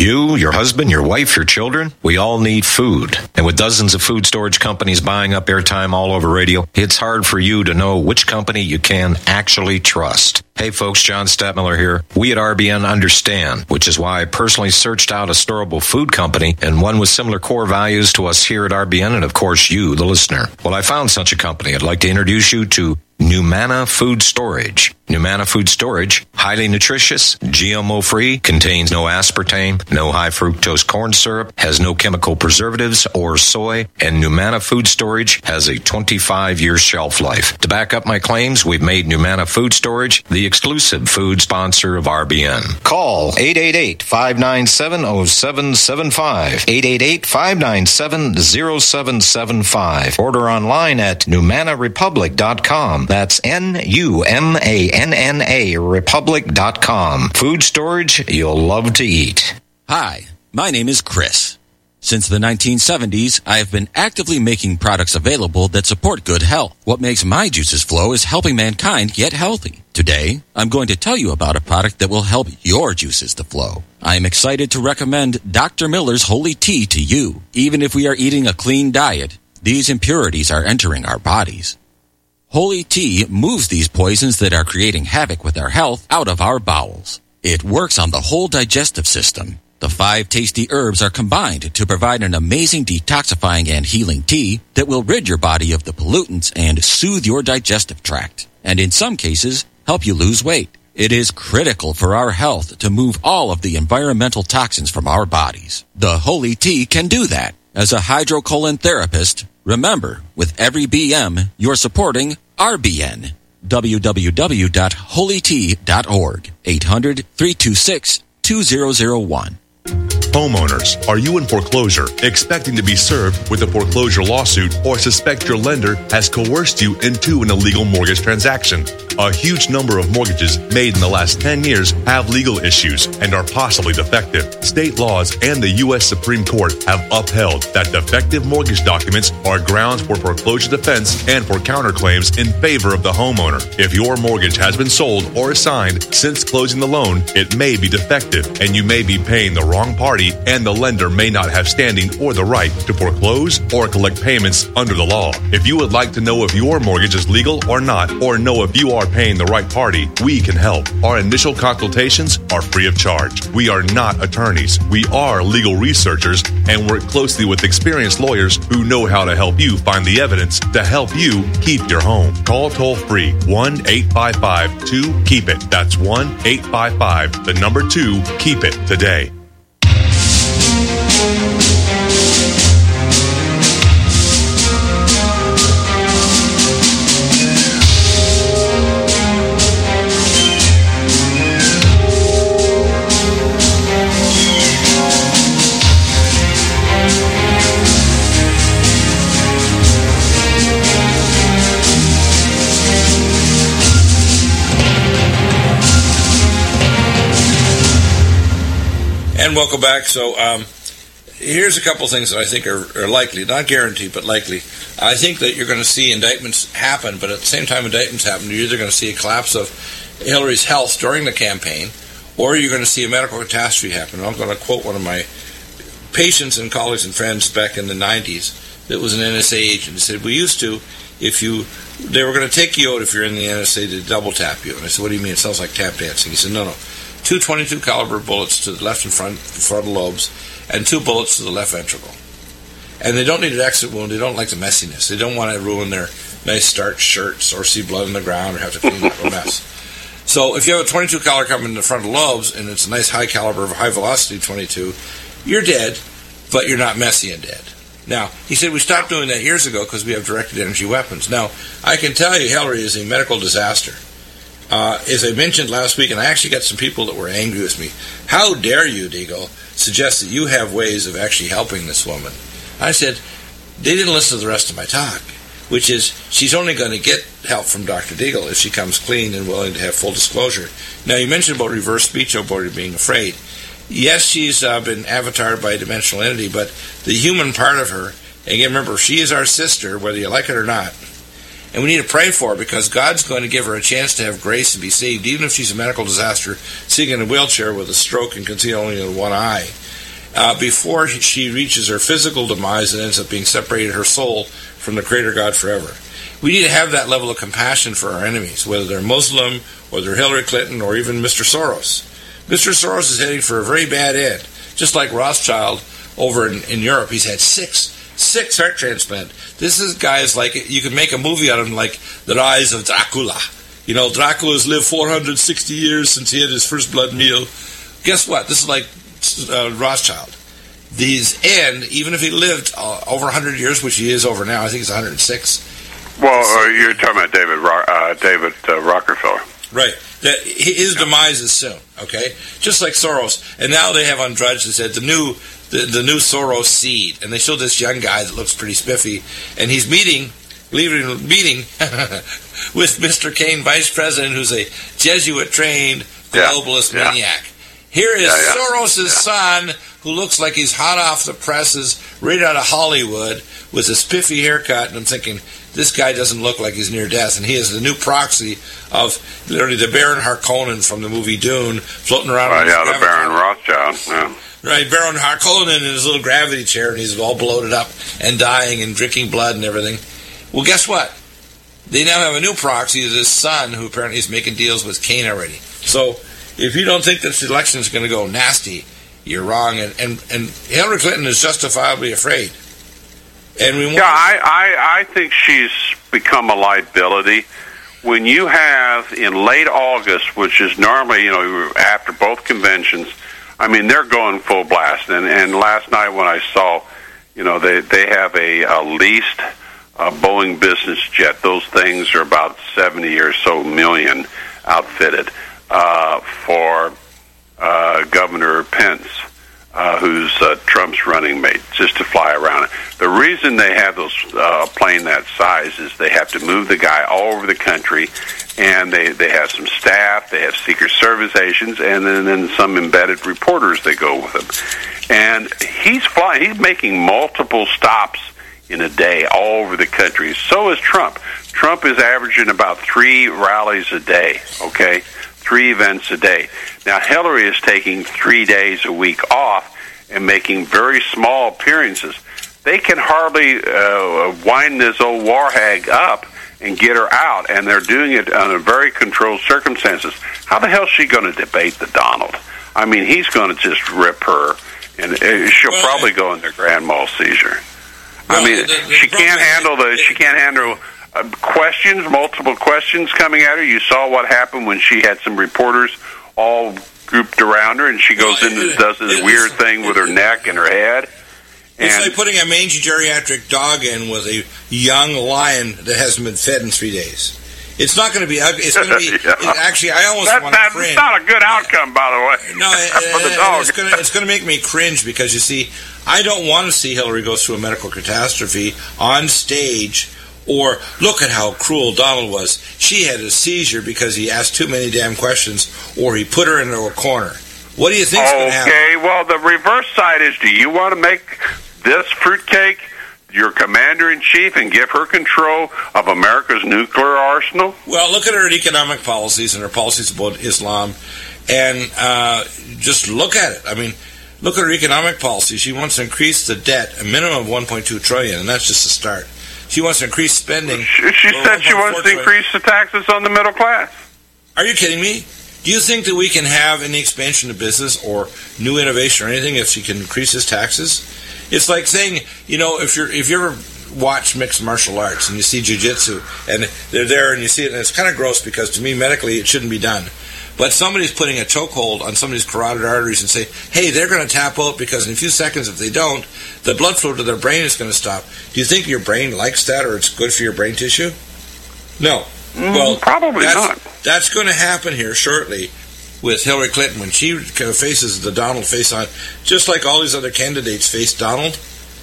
You, your husband, your wife, your children, we all need food. And with dozens of food storage companies buying up airtime all over radio, it's hard for you to know which company you can actually trust. Hey folks, John Stadtmiller here. We at R B N understand, which is why I personally searched out a storable food company and one with similar core values to us here at R B N and of course you, the listener. Well, I found such a company. I'd like to introduce you to Numana Food Storage. Numana Food Storage, highly nutritious, G M O-free, contains no aspartame, no high fructose corn syrup, has no chemical preservatives or soy, and Numana Food Storage has a twenty-five year shelf life. To back up my claims, we've made Numana Food Storage the exclusive food sponsor of R B N. Call eight eight eight, five nine seven, zero seven seven five, eight eight eight, five nine seven, zero seven seven five. Order online at numana republic dot com. That's N U M A N N A republic dot com. Food storage you'll love to eat. Hi, my name is Chris. Since the nineteen seventies, I have been actively making products available that support good health. What makes my juices flow is helping mankind get healthy. Today, I'm going to tell you about a product that will help your juices to flow. I am excited to recommend Doctor Miller's Holy Tea to you. Even if we are eating a clean diet, these impurities are entering our bodies. Holy Tea moves these poisons that are creating havoc with our health out of our bowels. It works on the whole digestive system. The five tasty herbs are combined to provide an amazing detoxifying and healing tea that will rid your body of the pollutants and soothe your digestive tract, and in some cases, help you lose weight. It is critical for our health to move all of the environmental toxins from our bodies. The Holy Tea can do that. As a hydrocolon therapist, remember, with every B M, you're supporting R B N. w w w dot holy tea dot org. eight hundred, three two six, two zero zero one. Homeowners, are you in foreclosure, expecting to be served with a foreclosure lawsuit, or suspect your lender has coerced you into an illegal mortgage transaction? A huge number of mortgages made in the last ten years have legal issues and are possibly defective. State laws and the U S Supreme Court have upheld that defective mortgage documents are grounds for foreclosure defense and for counterclaims in favor of the homeowner. If your mortgage has been sold or assigned since closing the loan, it may be defective and you may be paying the wrong party, and the lender may not have standing or the right to foreclose or collect payments under the law. If you would like to know if your mortgage is legal or not, or know if you are paying the right party, we can help. Our initial consultations are free of charge. We are not attorneys. We are legal researchers and work closely with experienced lawyers who know how to help you find the evidence to help you keep your home. Call toll free one eight five five two keep it. That's one eight five five, the number two, keep it today. And welcome back. So um, here's a couple things that I think are, are likely, not guaranteed, but likely. I think that you're going to see indictments happen, but at the same time indictments happen, you're either going to see a collapse of Hillary's health during the campaign, or you're going to see a medical catastrophe happen. And I'm going to quote one of my patients and colleagues and friends back in the nineties that was an N S A agent. He said, we used to, if you, they were going to take you out if you're in the N S A to double tap you. And I said, what do you mean? It sounds like tap dancing. He said, no, no. Two twenty-two caliber bullets to the left and front frontal lobes, and two bullets to the left ventricle. And they don't need an exit wound. They don't like the messiness. They don't want to ruin their nice starched shirts or see blood on the ground or have to clean up a mess. So if you have a twenty-two caliber coming in the frontal lobes and it's a nice high caliber, high velocity twenty-two, you're dead, but you're not messy and dead. Now, he said we stopped doing that years ago because we have directed energy weapons. Now, I can tell you Hillary is a medical disaster. Uh, as I mentioned last week, and I actually got some people that were angry with me. How dare you, Deagle, suggest that you have ways of actually helping this woman? I said, they didn't listen to the rest of my talk, which is she's only going to get help from Doctor Deagle if she comes clean and willing to have full disclosure. Now, you mentioned about reverse speech about being afraid. Yes, she's uh, been avatared by a dimensional entity, but the human part of her, and again, remember, she is our sister, whether you like it or not. And we need to pray for her because God's going to give her a chance to have grace and be saved, even if she's a medical disaster, sitting in a wheelchair with a stroke and can see only in one eye. uh, before she reaches her physical demise and ends up being separated her soul from the Creator God forever. We need to have that level of compassion for our enemies, whether they're Muslim, or they're Hillary Clinton, or even Mister Soros. Mister Soros is heading for a very bad end. Just like Rothschild over in, in Europe, he's had six, six heart transplants. This is guys like, you can make a movie out of him like The Rise of Dracula. You know, Dracula's lived four hundred sixty years since he had his first blood meal. Guess what? This is like uh, Rothschild. These end, even if he lived uh, over one hundred years, which he is over now, I think it's one hundred six. Well, uh, you're talking about David Ro- uh, David uh, Rockefeller. Right. That his demise is soon, okay? Just like Soros. And now they have on Drudge that said the new the, the new Soros seed. And they showed this young guy that looks pretty spiffy. And he's meeting, believe it or not, meeting with Mister Kane, vice president, who's a Jesuit-trained globalist yeah. maniac. Here is yeah, yeah. Soros' yeah. son, who looks like he's hot off the presses, right out of Hollywood, with a spiffy haircut. And I'm thinking, this guy doesn't look like he's near death, and he is the new proxy of literally the Baron Harkonnen from the movie Dune, floating around. Oh, yeah, the Baron Rothschild. Yeah. Right, Baron Harkonnen in his little gravity chair, and he's all bloated up and dying and drinking blood and everything. Well, guess what? They now have a new proxy of this son who apparently is making deals with Kane already. So if you don't think this election is going to go nasty, you're wrong. And, and, and Hillary Clinton is justifiably afraid. And we want yeah, I, I, I think she's become a liability. When you have in late August, which is normally, you know, after both conventions, I mean, they're going full blast. And, and last night when I saw, you know, they, they have a, a leased uh, Boeing business jet. Those things are about seventy or so million outfitted uh, for uh, Governor Pence. Uh, who's uh, Trump's running mate, just to fly around it. The reason they have those uh, plane that size is they have to move the guy all over the country, and they, they have some staff, they have Secret Service agents, and then, then some embedded reporters that go with him. And he's flying, he's making multiple stops in a day all over the country. So is Trump. Trump is averaging about three rallies a day, okay? Three events a day. Now, Hillary is taking three days a week off and making very small appearances. They can hardly uh, wind this old war hag up and get her out, and they're doing it under very controlled circumstances. How the hell is she going to debate the Donald? I mean, he's going to just rip her, and uh, she'll well, probably go into grand mal seizure. Well, I mean, the, the she can't handle the. She can't handle. Uh, questions, multiple questions coming at her. You saw what happened when she had some reporters all grouped around her, and she goes well, into does this it, weird thing with her neck and her head. And it's like putting a mangy geriatric dog in with a young lion that hasn't been fed in three days. It's not going to be ugly. It's going to be yeah. it, actually. I almost that, want to that's cringe. That's not a good outcome, by the way. No, for the dog. It's going to it's going to make me cringe because you see, I don't want to see Hillary go through a medical catastrophe on stage. Or, look at how cruel Donald was. She had a seizure because he asked too many damn questions, or he put her into a corner. What do you think's going to happen? Okay, well, the reverse side is, do you want to make this fruitcake your commander-in-chief and give her control of America's nuclear arsenal? Well, look at her economic policies and her policies about Islam, and uh, just look at it. I mean, look at her economic policy. She wants to increase the debt, a minimum of one point two trillion dollars, and that's just a start. She wants to increase spending. She, she said she wants to increase the taxes on the middle class. Are you kidding me? Do you think that we can have any expansion of business or new innovation or anything if she can increase his taxes? It's like saying, you know, if you're if you ever watch mixed martial arts and you see jiu-jitsu and they're there and you see it and it's kind of gross because to me medically it shouldn't be done. But somebody's putting a chokehold on somebody's carotid arteries and say, hey, they're going to tap out because in a few seconds, if they don't, the blood flow to their brain is going to stop. Do you think your brain likes that or it's good for your brain tissue? No. Mm, well, probably that's, not. That's going to happen here shortly with Hillary Clinton when she faces the Donald face on, just like all these other candidates face Donald.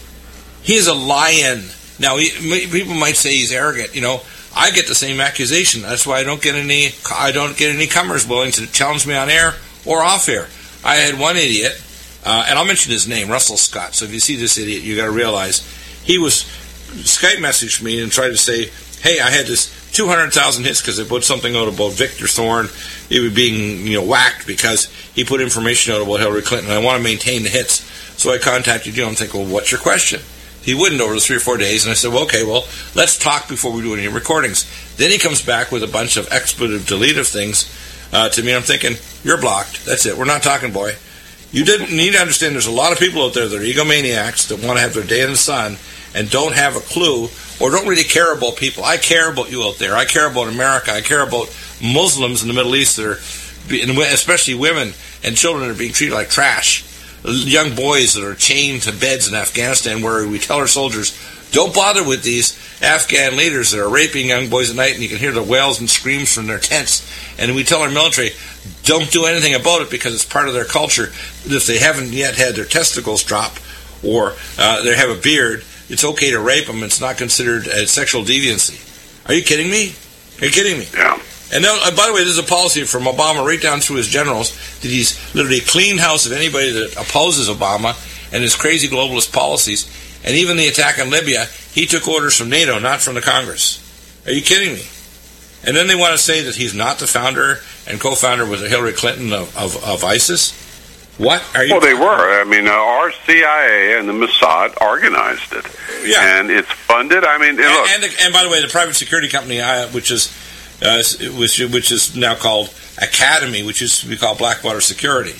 He is a lion. Now, he, people might say he's arrogant, you know. I get the same accusation. That's why I don't get any. I don't get any comers willing to challenge me on air or off air. I had one idiot, uh, and I'll mention his name, Russell Scott. So if you see this idiot, you got to realize he was Skype messaged me and tried to say, "Hey, I had this two hundred thousand hits because they put something out about Victor Thorne. He was being, you know, whacked because he put information out about Hillary Clinton. I want to maintain the hits." So I contacted you. I'm thinking, well, what's your question? He wouldn't over the three or four days, and I said, well, okay, well, let's talk before we do any recordings. Then he comes back with a bunch of expletive, deletive things uh, to me. I'm thinking, you're blocked. That's it. We're not talking, boy. You didn't need to understand there's a lot of people out there that are egomaniacs that want to have their day in the sun and don't have a clue or don't really care about people. I care about you out there. I care about America. I care about Muslims in the Middle East that are, especially women and children, that are being treated like trash. Young boys that are chained to beds in Afghanistan, where we tell our soldiers, don't bother with these Afghan leaders that are raping young boys at night, and you can hear the wails and screams from their tents. And we tell our military, don't do anything about it because it's part of their culture. If they haven't yet had their testicles drop or uh, they have a beard, it's okay to rape them. It's not considered a sexual deviancy. Are you kidding me? Are you kidding me? Yeah. And now, uh, by the way, this is a policy from Obama right down through his generals that he's literally cleaned house of anybody that opposes Obama and his crazy globalist policies. And even the attack on Libya, he took orders from NATO, not from the Congress. Are you kidding me? And then they want to say that he's not the founder and co-founder with Hillary Clinton of, of, of ISIS? What are you? Well, they were. I mean, uh, our C I A and the Mossad organized it. Yeah. And it's funded. I mean, and, look. And, and by the way, the private security company, uh, which is uh, which, which is now called Academy, which used to be called Blackwater Security.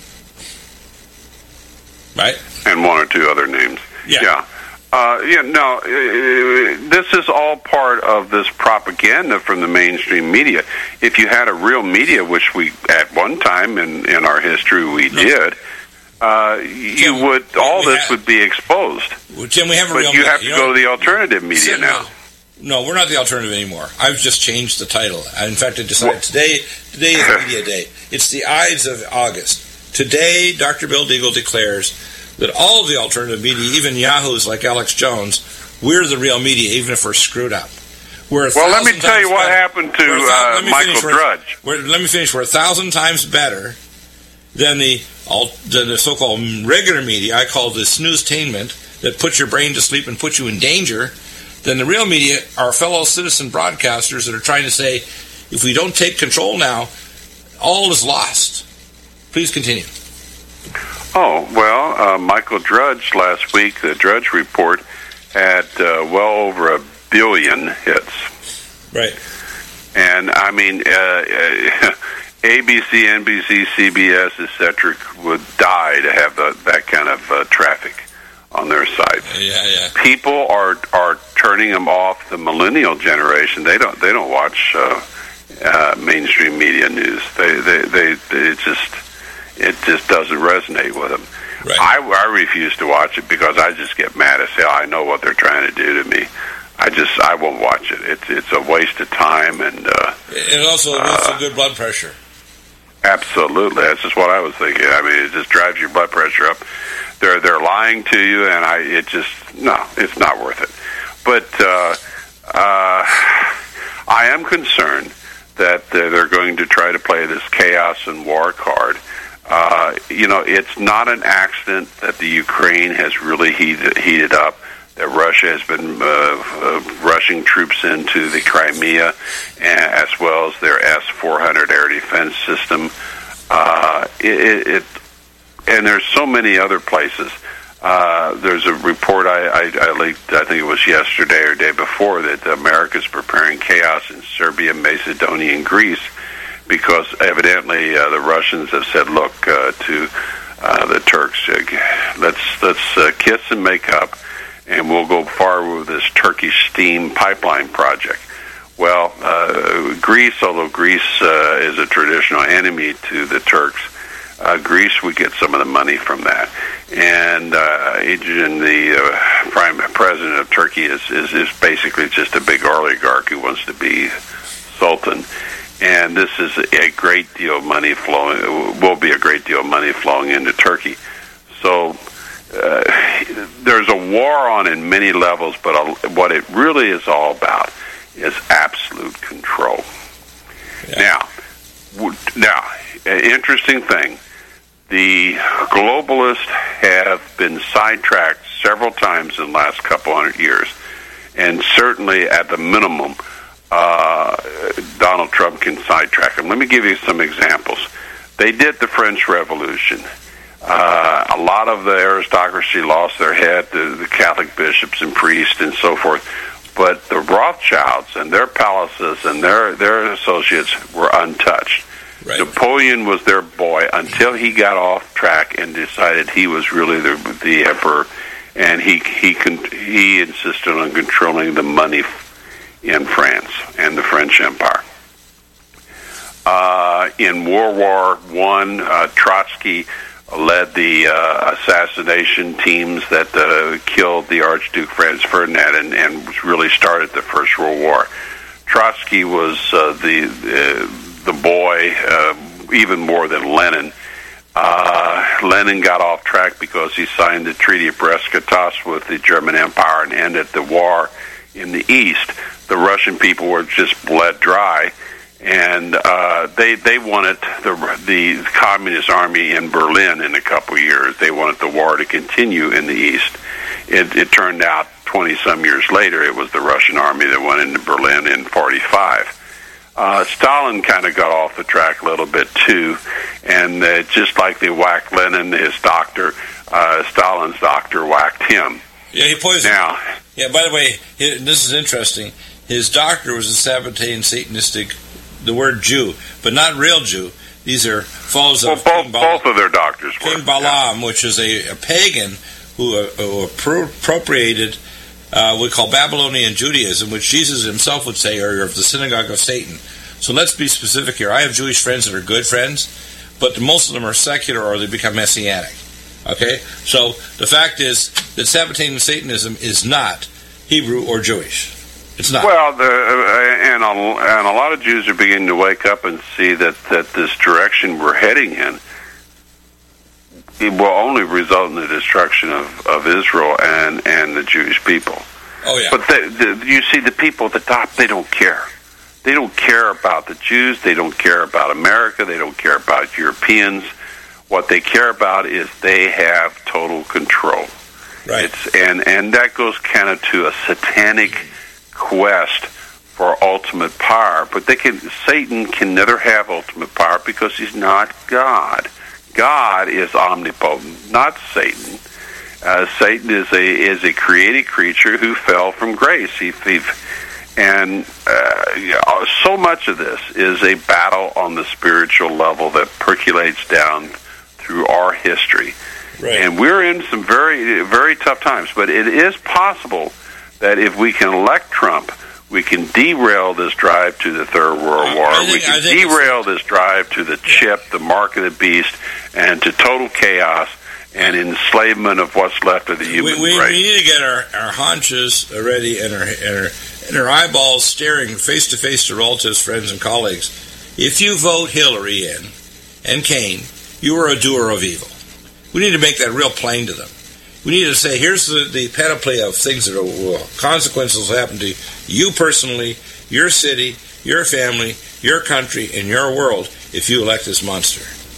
Right? And one or two other names. Yeah. Yeah. Uh, yeah, no, uh, this is all part of this propaganda from the mainstream media. If you had a real media, which we, at one time in, in our history, we no. did, uh, you Tim, would, all this have, would be exposed. Well, Tim, we have a but real you media. have to you go know, to the alternative media now. No, we're not the alternative anymore. I've just changed the title. In fact, I decided well, today, today is Media Day. It's the Ides of August. Today, Doctor Bill Deagle declares that all of the alternative media, even yahoos like Alex Jones, we're the real media, even if we're screwed up. We're a well, let me tell you what better. happened to uh, Michael Drudge. We're, we're, let me finish. We're a thousand times better than the, than the so-called regular media, I call the snoozetainment, that puts your brain to sleep and puts you in danger, than the real media, our fellow citizen broadcasters that are trying to say, if we don't take control now, all is lost. Please continue. Oh, well, uh, Michael Drudge last week, the Drudge Report, had uh, well over a billion hits. Right. And, I mean, uh, uh, A B C, N B C, C B S, et cetera, would die to have the, that kind of uh, traffic on their sites. Yeah, yeah. People are are turning them off. The millennial generation, they don't they don't watch uh, uh, mainstream media news. They they they, they it just it just doesn't resonate with them. Right. I, I refuse to watch it because I just get mad as hell. I know what they're trying to do to me. I just I won't watch it. It's it's a waste of time, and uh, it also lifts uh, a good blood pressure. Absolutely, that's just what I was thinking. I mean, it just drives your blood pressure up. They're they're lying to you, and I it just no, it's not worth it. But uh, uh, I am concerned that they're going to try to play this chaos and war card. Uh, you know, it's not an accident that the Ukraine has really heated, heated up, that Russia has been uh, uh, rushing troops into the Crimea, as well as their S four hundred air defense system. Uh, it, it, and there's so many other places. Uh, there's a report I, I, I leaked, I think it was yesterday or day before, that America's preparing chaos in Serbia, Macedonia, and Greece, because evidently uh, the Russians have said, look, uh, to uh, the Turks, uh, let's let's uh, kiss and make up, and we'll go forward with this Turkish steam pipeline project. Well, uh, Greece, although Greece uh, is a traditional enemy to the Turks, uh, Greece would get some of the money from that. And uh, Erdogan, the uh, prime president of Turkey, is, is, is basically just a big oligarch who wants to be sultan. And this is a great deal of money flowing, will be a great deal of money flowing into Turkey. So uh, there's a war on in many levels, but a, what it really is all about is absolute control. Yeah. Now, now, an interesting thing, the globalists have been sidetracked several times in the last couple hundred years, and certainly at the minimum, Uh, Donald Trump can sidetrack them. Let me give you some examples. They did the French Revolution. Uh, a lot of the aristocracy lost their head, the, the Catholic bishops and priests and so forth. But the Rothschilds and their palaces and their, their associates were untouched. Right. Napoleon was their boy until he got off track and decided he was really the, the emperor, and he he con- he insisted on controlling the money in France and the French Empire. Uh, in World War One, uh, Trotsky led the uh, assassination teams that uh, killed the Archduke Franz Ferdinand and, and really started the First World War. Trotsky was uh, the uh, the boy, uh, even more than Lenin. Uh, Lenin got off track because he signed the Treaty of Brest-Litovsk with the German Empire and ended the war in the East. The Russian people were just bled dry. And uh, they they wanted the the Communist Army in Berlin in a couple of years. They wanted the war to continue in the East. It, it turned out twenty some years later, it was the Russian army that went into Berlin in forty-five. Uh, Stalin kind of got off the track a little bit too, and uh, just like they whacked Lenin, his doctor, uh, Stalin's doctor whacked him. Yeah, he poisoned. Now, yeah. By the way, this is interesting. His doctor was a Sabbatean Satanistic. The word Jew, but not real Jew. These are followers well, of both, King Balaam. both of their doctors were. King Balaam, yeah. Which is a, a pagan who, uh, who appropriated uh, what we call Babylonian Judaism, which Jesus himself would say are of the synagogue of Satan. So let's be specific here. I have Jewish friends that are good friends, but most of them are secular or they become messianic. Okay? So the fact is that Sabbatean Satanism is not Hebrew or Jewish. It's not. Well, the, uh, and, a, and a lot of Jews are beginning to wake up and see that, that this direction we're heading in it will only result in the destruction of, of Israel and, and the Jewish people. Oh, yeah. But the, the, you see, the people at the top, they don't care. They don't care about the Jews. They don't care about America. They don't care about Europeans. What they care about is they have total control. Right. It's, and, and that goes kind of to a satanic quest for ultimate power, but they can. Satan can never have ultimate power because he's not God. God is omnipotent, not Satan. Uh, Satan is a is a created creature who fell from grace. He, he and uh, so much of this is a battle on the spiritual level that percolates down through our history, right. And we're in some very very tough times. But it is possible that if we can elect Trump, we can derail this drive to the Third World War. Think, we can derail this drive to the chip, yeah. the mark of the beast, and to total chaos and enslavement of what's left of the human we, we, race. We need to get our, our haunches ready and our, and, our, and our eyeballs staring face-to-face to relatives, friends, and colleagues. If you vote Hillary in and Kane, you are a doer of evil. We need to make that real plain to them. We need to say, here's the, the panoply of things that will consequences will happen to you personally, your city, your family, your country, and your world if you elect this monster.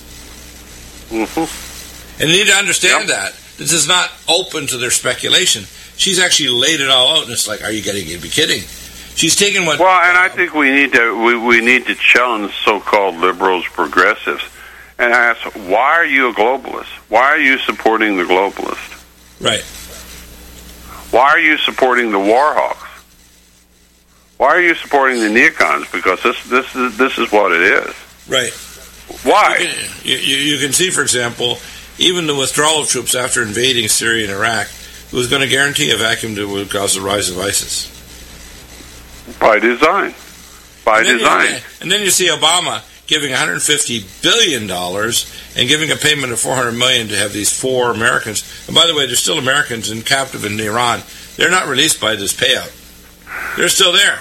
Mm-hmm. And you need to understand yep. that. This is not open to their speculation. She's actually laid it all out, and it's like, are you getting to be kidding? She's taken what... Well, and I think we need to we, we need to challenge so-called liberals, progressives, and ask, why are you a globalist? Why are you supporting the globalist? Right. Why are you supporting the war hawks? Why are you supporting the neocons? Because this this is this is what it is. Right. Why? You can, you, you can see, for example, even the withdrawal of troops after invading Syria and Iraq was going to guarantee a vacuum that would cause the rise of ISIS. By design. By and design. You, and then you see Obama giving one hundred fifty billion dollars and giving a payment of four hundred million dollars to have these four Americans. And by the way, there's still Americans in captive in Iran. They're not released by this payout. They're still there.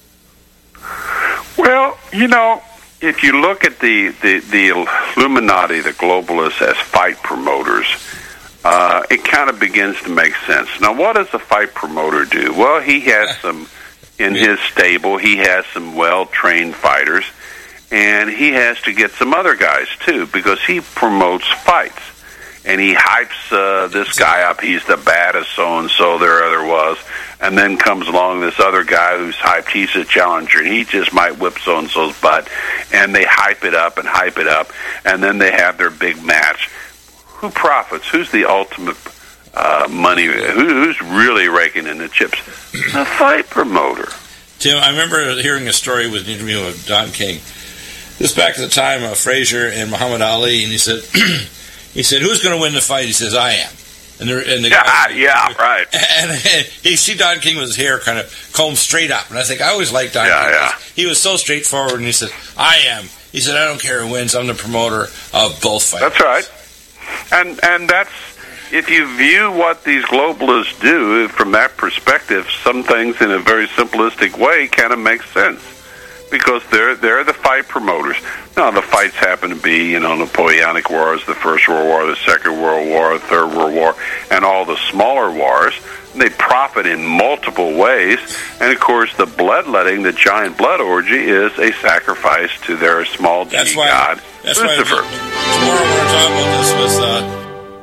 Well, you know, if you look at the, the, the Illuminati, the globalists, as fight promoters, uh, it kind of begins to make sense. Now, what does a fight promoter do? Well, he has some, in his stable, he has some well-trained fighters, and he has to get some other guys, too, because he promotes fights. And he hypes uh, this guy up. He's the baddest so-and-so there ever was. And then comes along this other guy who's hyped. He's a challenger, and he just might whip so-and-so's butt. And they hype it up and hype it up. And then they have their big match. who profits? Who's the ultimate uh, money? Who, who's really raking in the chips? The fight promoter. Tim, I remember hearing a story with an interview with Don King. This back at the time of Frazier and Muhammad Ali, and he said, he said, who's going to win the fight? He says, I am. And the, and the yeah, guy, yeah, right. And, and he see Don King with his hair kind of combed straight up, and I think I always liked Don yeah, King. Yeah. He was so straightforward, and he said, I am. He said, I don't care who wins. I'm the promoter of both fights. That's right. And and that's, if you view what these globalists do from that perspective, some things in a very simplistic way kind of make sense. Because they're they're the fight promoters. Now, the fights happen to be, you know, Napoleonic Wars, the First World War, the Second World War, the Third World War, and all the smaller wars. They profit in multiple ways. And, of course, the bloodletting, the giant blood orgy, is a sacrifice to their small d that's why, god, that's Lucifer. Why tomorrow we're going to talk about this with... Uh,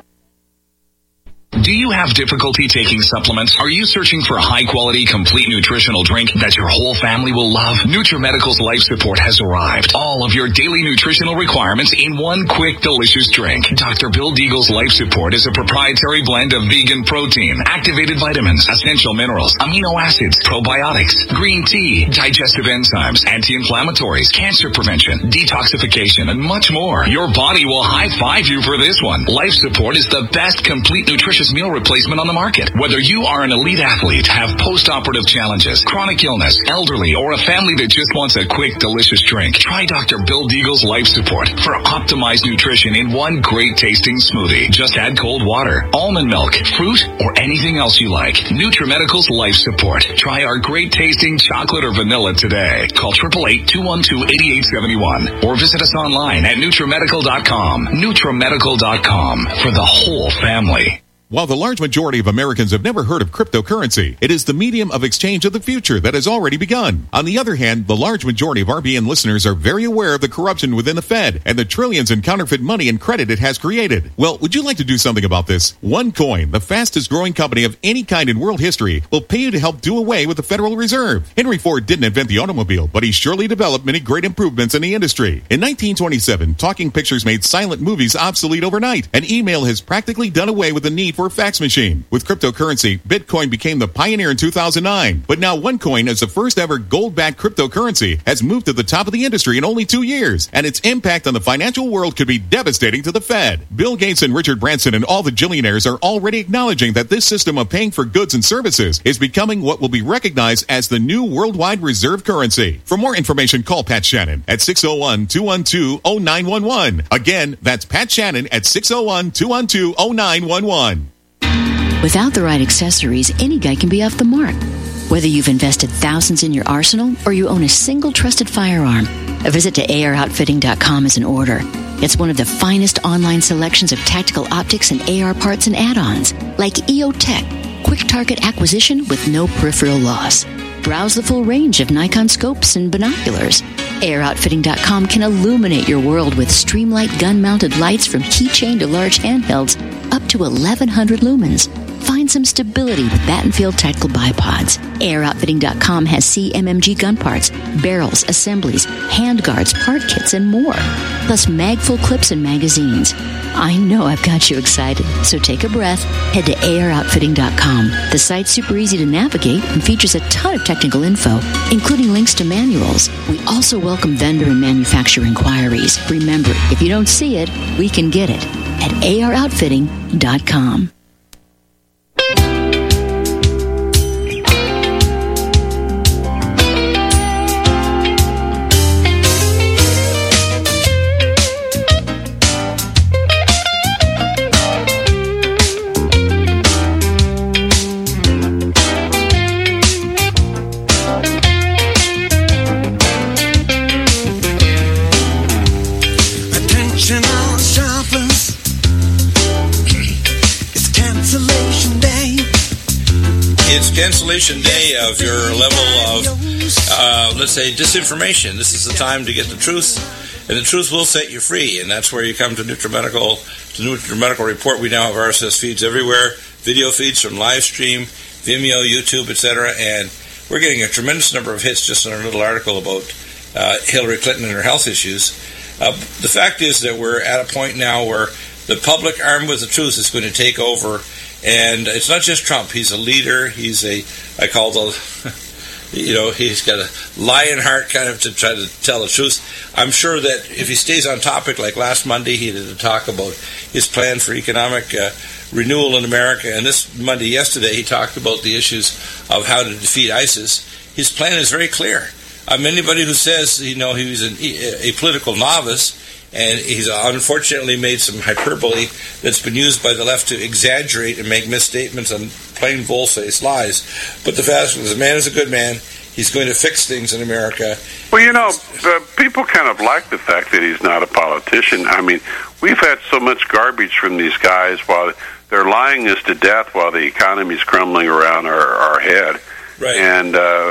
Do you have difficulty taking supplements? Are you searching for a high-quality, complete nutritional drink that your whole family will love? NutriMedical's Life Support has arrived. All of your daily nutritional requirements in one quick, delicious drink. Doctor Bill Deagle's Life Support is a proprietary blend of vegan protein, activated vitamins, essential minerals, amino acids, probiotics, green tea, digestive enzymes, anti-inflammatories, cancer prevention, detoxification, and much more. Your body will high-five you for this one. Life Support is the best complete nutritious meal replacement on the market. Whether you are an elite athlete, have post-operative challenges, chronic illness, elderly, or a family that just wants a quick, delicious drink, try Doctor Bill Deagle's Life Support for optimized nutrition in one great tasting smoothie. Just add cold water, almond milk, fruit, or anything else you like. NutriMedical's Life Support. Try our great tasting chocolate or vanilla today. Call eight eight eight, two one two, eight eight seven one or visit us online at NutriMedical dot com. NutriMedical dot com for the whole family. While the large majority of Americans have never heard of cryptocurrency, it is the medium of exchange of the future that has already begun. On the other hand, the large majority of R B N listeners are very aware of the corruption within the Fed and the trillions in counterfeit money and credit it has created. Well, would you like to do something about this? OneCoin, the fastest growing company of any kind in world history, will pay you to help do away with the Federal Reserve. Henry Ford didn't invent the automobile, but he surely developed many great improvements in the industry. In nineteen twenty-seven, talking pictures made silent movies obsolete overnight, and email has practically done away with the need for a fax machine. With cryptocurrency, Bitcoin became the pioneer in two thousand nine. But now OneCoin, as the first ever gold-backed cryptocurrency, has moved to the top of the industry in only two years. And its impact on the financial world could be devastating to the Fed. Bill Gates and Richard Branson and all the billionaires are already acknowledging that this system of paying for goods and services is becoming what will be recognized as the new worldwide reserve currency. For more information, call Pat Shannon at six oh one, two one two, oh nine one one. Again, that's Pat Shannon at six oh one, two one two, oh nine one one. Without the right accessories, any guy can be off the mark. Whether you've invested thousands in your arsenal or you own a single trusted firearm, a visit to A R outfitting dot com is in order. It's one of the finest online selections of tactical optics and A R parts and add-ons, like E O Tech, quick target acquisition with no peripheral loss. Browse the full range of Nikon scopes and binoculars. A R outfitting dot com can illuminate your world with Streamlight gun-mounted lights from keychain to large handhelds up to eleven hundred lumens. Find some stability with Battenfield tactical bipods. A R outfitting dot com has C M M G gun parts, barrels, assemblies, handguards, part kits, and more. Plus mag-full clips and magazines. I know I've got you excited, so take a breath. Head to A R outfitting dot com. The site's super easy to navigate and features a ton of technical info, including links to manuals. We also welcome vendor and manufacturer inquiries. Remember, if you don't see it, we can get it at A R outfitting dot com. Cancellation day of your level of, uh, let's say, disinformation. This is the time to get the truth, and the truth will set you free. And that's where you come to NutriMedical, to NutriMedical Report. We now have R S S feeds everywhere, video feeds from Livestream, Vimeo, YouTube, et cetera. And we're getting a tremendous number of hits just in our little article about uh, Hillary Clinton and her health issues. Uh, the fact is that we're at a point now where the public armed with the truth is going to take over. And it's not just Trump. He's a leader. He's a, I call the, you know, he's got a lion heart kind of to try to tell the truth. I'm sure that if he stays on topic, like last Monday, he did a talk about his plan for economic uh, renewal in America. And this Monday, yesterday, he talked about the issues of how to defeat ISIS. His plan is very clear. Um, anybody who says, you know, he was an, a political novice, and he's unfortunately made some hyperbole that's been used by the left to exaggerate and make misstatements and plain bull-faced lies. But the fact is, the man is a good man. He's going to fix things in America. Well, you know, uh, people kind of like the fact that he's not a politician. I mean, we've had so much garbage from these guys while they're lying us to death while the economy's crumbling around our, our head. Right. And uh,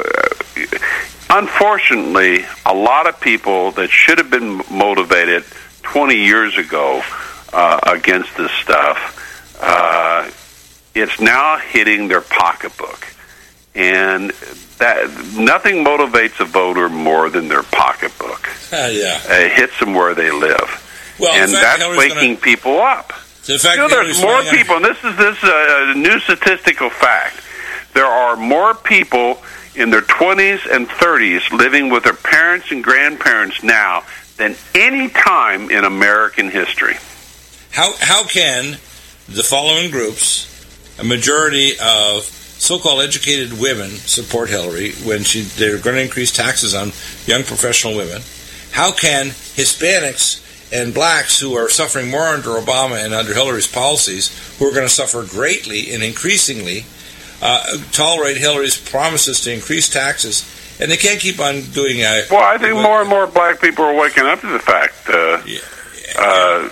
unfortunately, a lot of people that should have been motivated twenty years ago uh, against this stuff, uh, it's now hitting their pocketbook. And that nothing motivates a voter more than their pocketbook. Uh, yeah. It hits them where they live. Well, and in fact, that's Hillary's waking gonna... people up. So in fact, you know, there's more Hillary's people, and this is this uh, new statistical fact. There are more people in their twenties and thirties living with their parents and grandparents now than any time in American history. How how can the following groups, a majority of so-called educated women, support Hillary when she they're going to increase taxes on young professional women? How can Hispanics and blacks who are suffering more under Obama and under Hillary's policies, who are going to suffer greatly and increasingly, Uh, tolerate Hillary's promises to increase taxes, and they can't keep on doing it. Uh, well, I think more and more black people are waking up to the fact. Uh, yeah, uh,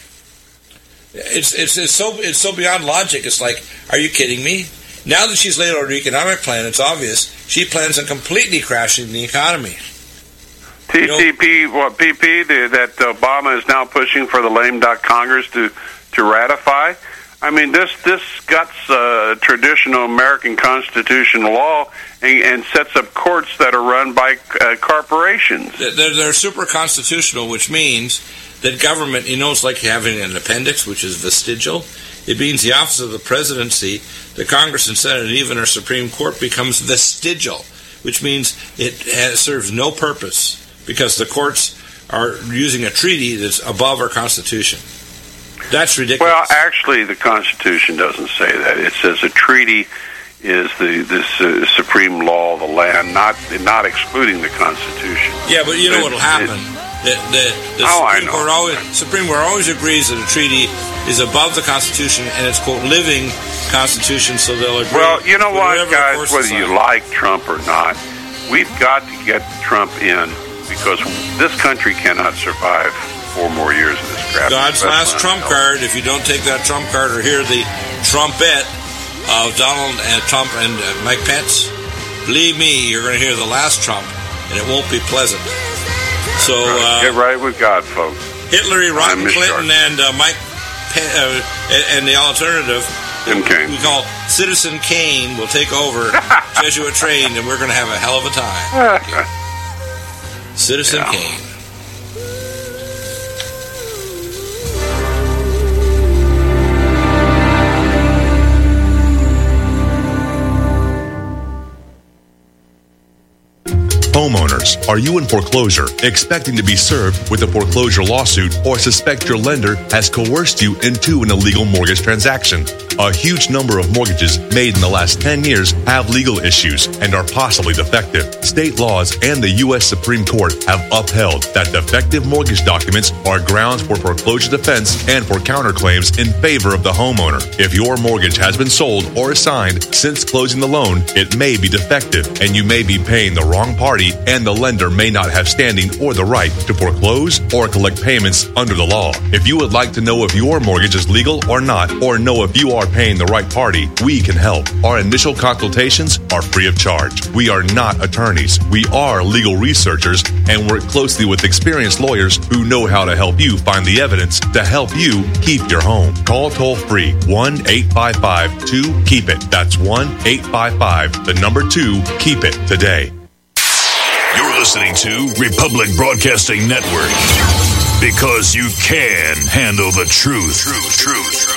it's it's it's so it's so beyond logic. It's like, are you kidding me? Now that she's laid out her economic plan, it's obvious she plans on completely crashing the economy. T T P, what P P the, that Obama is now pushing for the lame duck Congress to to ratify. I mean, this this guts uh, traditional American constitutional law and, and sets up courts that are run by uh, corporations. They're, they're super constitutional, which means that government, you know, it's like having an appendix, which is vestigial. It means the office of the presidency, the Congress and Senate, and even our Supreme Court becomes vestigial, which means it has, serves no purpose because the courts are using a treaty that's above our Constitution. That's ridiculous. Well, actually, the Constitution doesn't say that. It says a treaty is the this uh, supreme law of the land, not not excluding the Constitution. Yeah, but you know what will happen? The, the, the oh, Supreme I know. Court always Supreme Court always agrees that a treaty is above the Constitution and it's quote living Constitution, so they'll agree. Well, you know what, guys? Whether sign. you like Trump or not, we've got to get Trump in because this country cannot survive four more years of this crap. God's last trump card. If you don't take that trump card or hear the trumpet of Donald and Trump and uh, Mike Pence, believe me, you're going to hear the last Trump, and it won't be pleasant. So uh, get right with God, folks. Hitler, Ron Clinton, and uh, Mike Pen- uh, and the alternative, Tim Kaine. we call Citizen Kane, will take over Jesuit trained, and we're going to have a hell of a time. Okay. Citizen yeah. Kane. Homeowners, are you in foreclosure, expecting to be served with a foreclosure lawsuit, or suspect your lender has coerced you into an illegal mortgage transaction? A huge number of mortgages made in the last ten years have legal issues and are possibly defective. State laws and the U S Supreme Court have upheld that defective mortgage documents are grounds for foreclosure defense and for counterclaims in favor of the homeowner. If your mortgage has been sold or assigned since closing the loan, it may be defective and you may be paying the wrong party, and the lender may not have standing or the right to foreclose or collect payments under the law. If you would like to know if your mortgage is legal or not, or know if you are paying the right party, we can help. Our initial consultations are free of charge. We are not attorneys. We are legal researchers and work closely with experienced lawyers who know how to help you find the evidence to help you keep your home. Call toll free one eight five five two keep it. That's one eight five five the number two keep it today. You're listening to Republic Broadcasting Network. Because you can handle the truth. Truth, truth, truth.